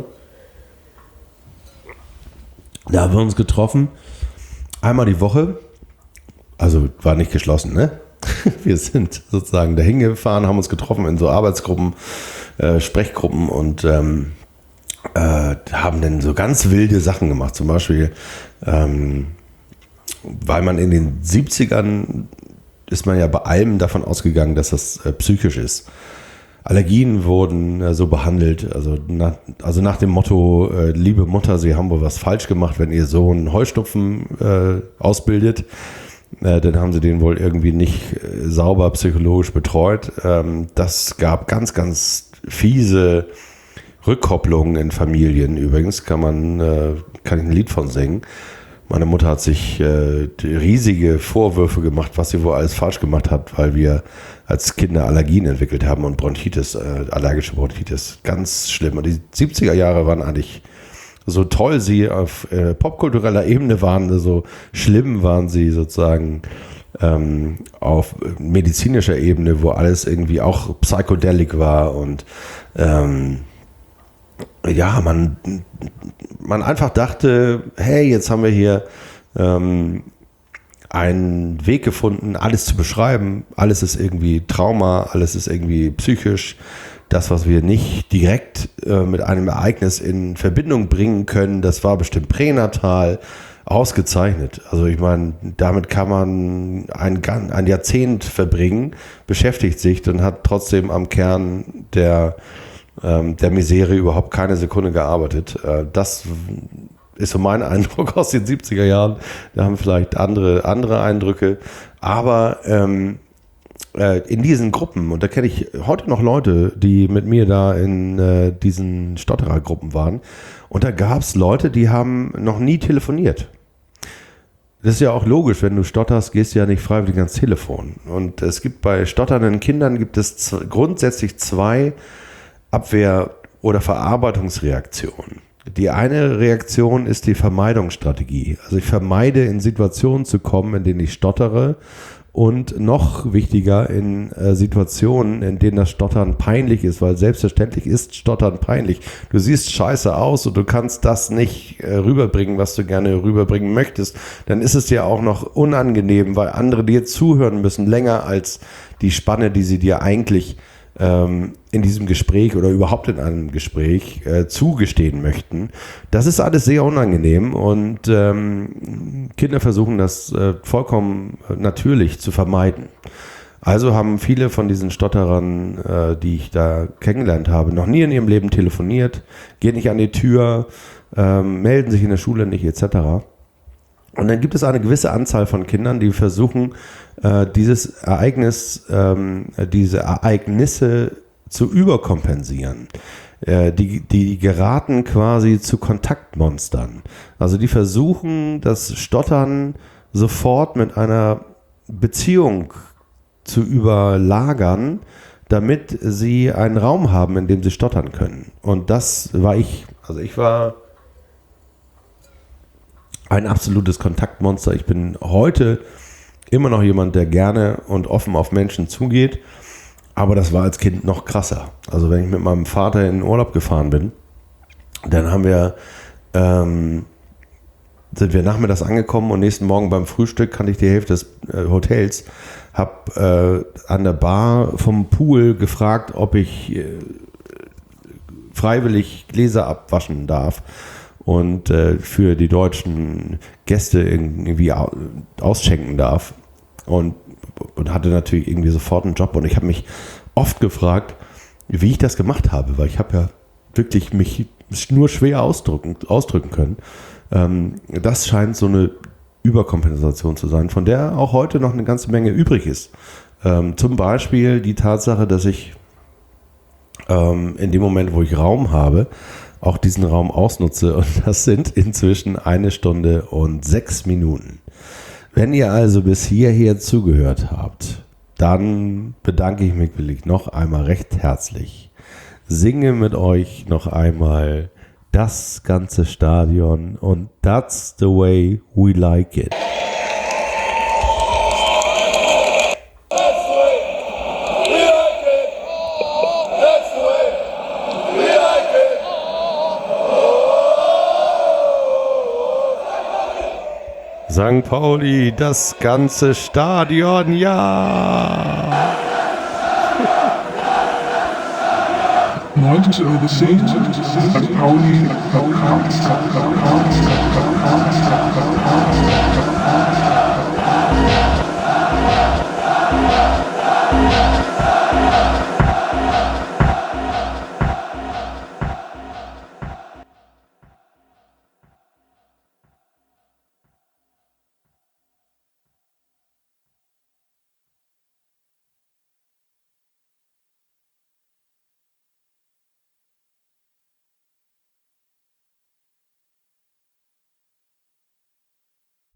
Da haben wir uns getroffen. Einmal die Woche, also war nicht geschlossen, ne? Wir sind sozusagen dahin gefahren, haben uns getroffen in so Arbeitsgruppen, äh, Sprechgruppen und ähm, äh, haben dann so ganz wilde Sachen gemacht. Zum Beispiel, ähm, weil man in den siebzigern ist man ja bei allem davon ausgegangen, dass das äh, psychisch ist. Allergien wurden äh, so behandelt, also nach, also nach dem Motto, äh, liebe Mutter, Sie haben wohl was falsch gemacht, wenn Ihr Sohn Heuschnupfen äh, ausbildet, äh, dann haben Sie den wohl irgendwie nicht äh, sauber psychologisch betreut. Ähm, das gab ganz, ganz fiese Rückkopplungen in Familien. Übrigens kann man, äh, kann ich ein Lied von singen. Meine Mutter hat sich äh, riesige Vorwürfe gemacht, was sie wohl alles falsch gemacht hat, weil wir als Kinder Allergien entwickelt haben und Bronchitis, äh, allergische Bronchitis. Ganz schlimm. Und die siebziger Jahre waren eigentlich so toll, sie auf äh, popkultureller Ebene waren, so schlimm waren sie sozusagen ähm, auf medizinischer Ebene, wo alles irgendwie auch psychedelic war und ähm, ja, man, man einfach dachte, hey, jetzt haben wir hier ähm, einen Weg gefunden, alles zu beschreiben. Alles ist irgendwie Trauma, alles ist irgendwie psychisch. Das, was wir nicht direkt äh, mit einem Ereignis in Verbindung bringen können, das war bestimmt pränatal ausgezeichnet. Also ich meine, damit kann man ein, ein Jahrzehnt verbringen, beschäftigt sich und hat trotzdem am Kern der der Misere überhaupt keine Sekunde gearbeitet. Das ist so mein Eindruck aus den siebziger Jahren. Da haben vielleicht andere, andere Eindrücke. Aber ähm, äh, in diesen Gruppen, und da kenne ich heute noch Leute, die mit mir da in äh, diesen Stotterergruppen waren, und da gab es Leute, die haben noch nie telefoniert. Das ist ja auch logisch, wenn du stotterst, gehst du ja nicht freiwillig ans Telefon. Und es gibt bei stotternden Kindern gibt es z- grundsätzlich zwei Abwehr- oder Verarbeitungsreaktion. Die eine Reaktion ist die Vermeidungsstrategie. Also ich vermeide, in Situationen zu kommen, in denen ich stottere und noch wichtiger in äh, Situationen, in denen das Stottern peinlich ist, weil selbstverständlich ist Stottern peinlich. Du siehst scheiße aus und du kannst das nicht äh, rüberbringen, was du gerne rüberbringen möchtest. Dann ist es dir auch noch unangenehm, weil andere dir zuhören müssen, länger als die Spanne, die sie dir eigentlich in diesem Gespräch oder überhaupt in einem Gespräch äh, zugestehen möchten. Das ist alles sehr unangenehm und ähm, Kinder versuchen das äh, vollkommen natürlich zu vermeiden. Also haben viele von diesen Stotterern, äh, die ich da kennengelernt habe, noch nie in ihrem Leben telefoniert, gehen nicht an die Tür, äh, melden sich in der Schule nicht et cetera. Und dann gibt es eine gewisse Anzahl von Kindern, die versuchen, äh, dieses Ereignis, ähm, diese Ereignisse zu überkompensieren. Äh, die, die geraten quasi zu Kontaktmonstern. Also die versuchen, das Stottern sofort mit einer Beziehung zu überlagern, damit sie einen Raum haben, in dem sie stottern können. Und das war ich. Also ich war ein absolutes Kontaktmonster. Ich bin heute immer noch jemand, der gerne und offen auf Menschen zugeht. Aber das war als Kind noch krasser. Also wenn ich mit meinem Vater in den Urlaub gefahren bin, dann haben wir, ähm, sind wir nachmittags angekommen und nächsten Morgen beim Frühstück kannte ich die Hälfte des äh, Hotels. Hab äh, an der Bar vom Pool gefragt, ob ich äh, freiwillig Gläser abwaschen darf und äh, für die deutschen Gäste irgendwie ausschenken darf. Und, und hatte natürlich irgendwie sofort einen Job. Und ich habe mich oft gefragt, wie ich das gemacht habe, weil ich habe ja wirklich mich nur schwer ausdrücken, ausdrücken können. Ähm, das scheint so eine Überkompensation zu sein, von der auch heute noch eine ganze Menge übrig ist. Ähm, zum Beispiel die Tatsache, dass ich ähm, in dem Moment, wo ich Raum habe, auch diesen Raum ausnutze, und das sind inzwischen eine Stunde und sechs Minuten. Wenn ihr also bis hierher zugehört habt, dann bedanke ich mich wirklich noch einmal recht herzlich. Singe mit euch noch einmal das ganze Stadion und That's the way we like it. Sankt Pauli, das ganze Stadion, ja! neunzig Uhr zehn, Sankt Pauli Podcast.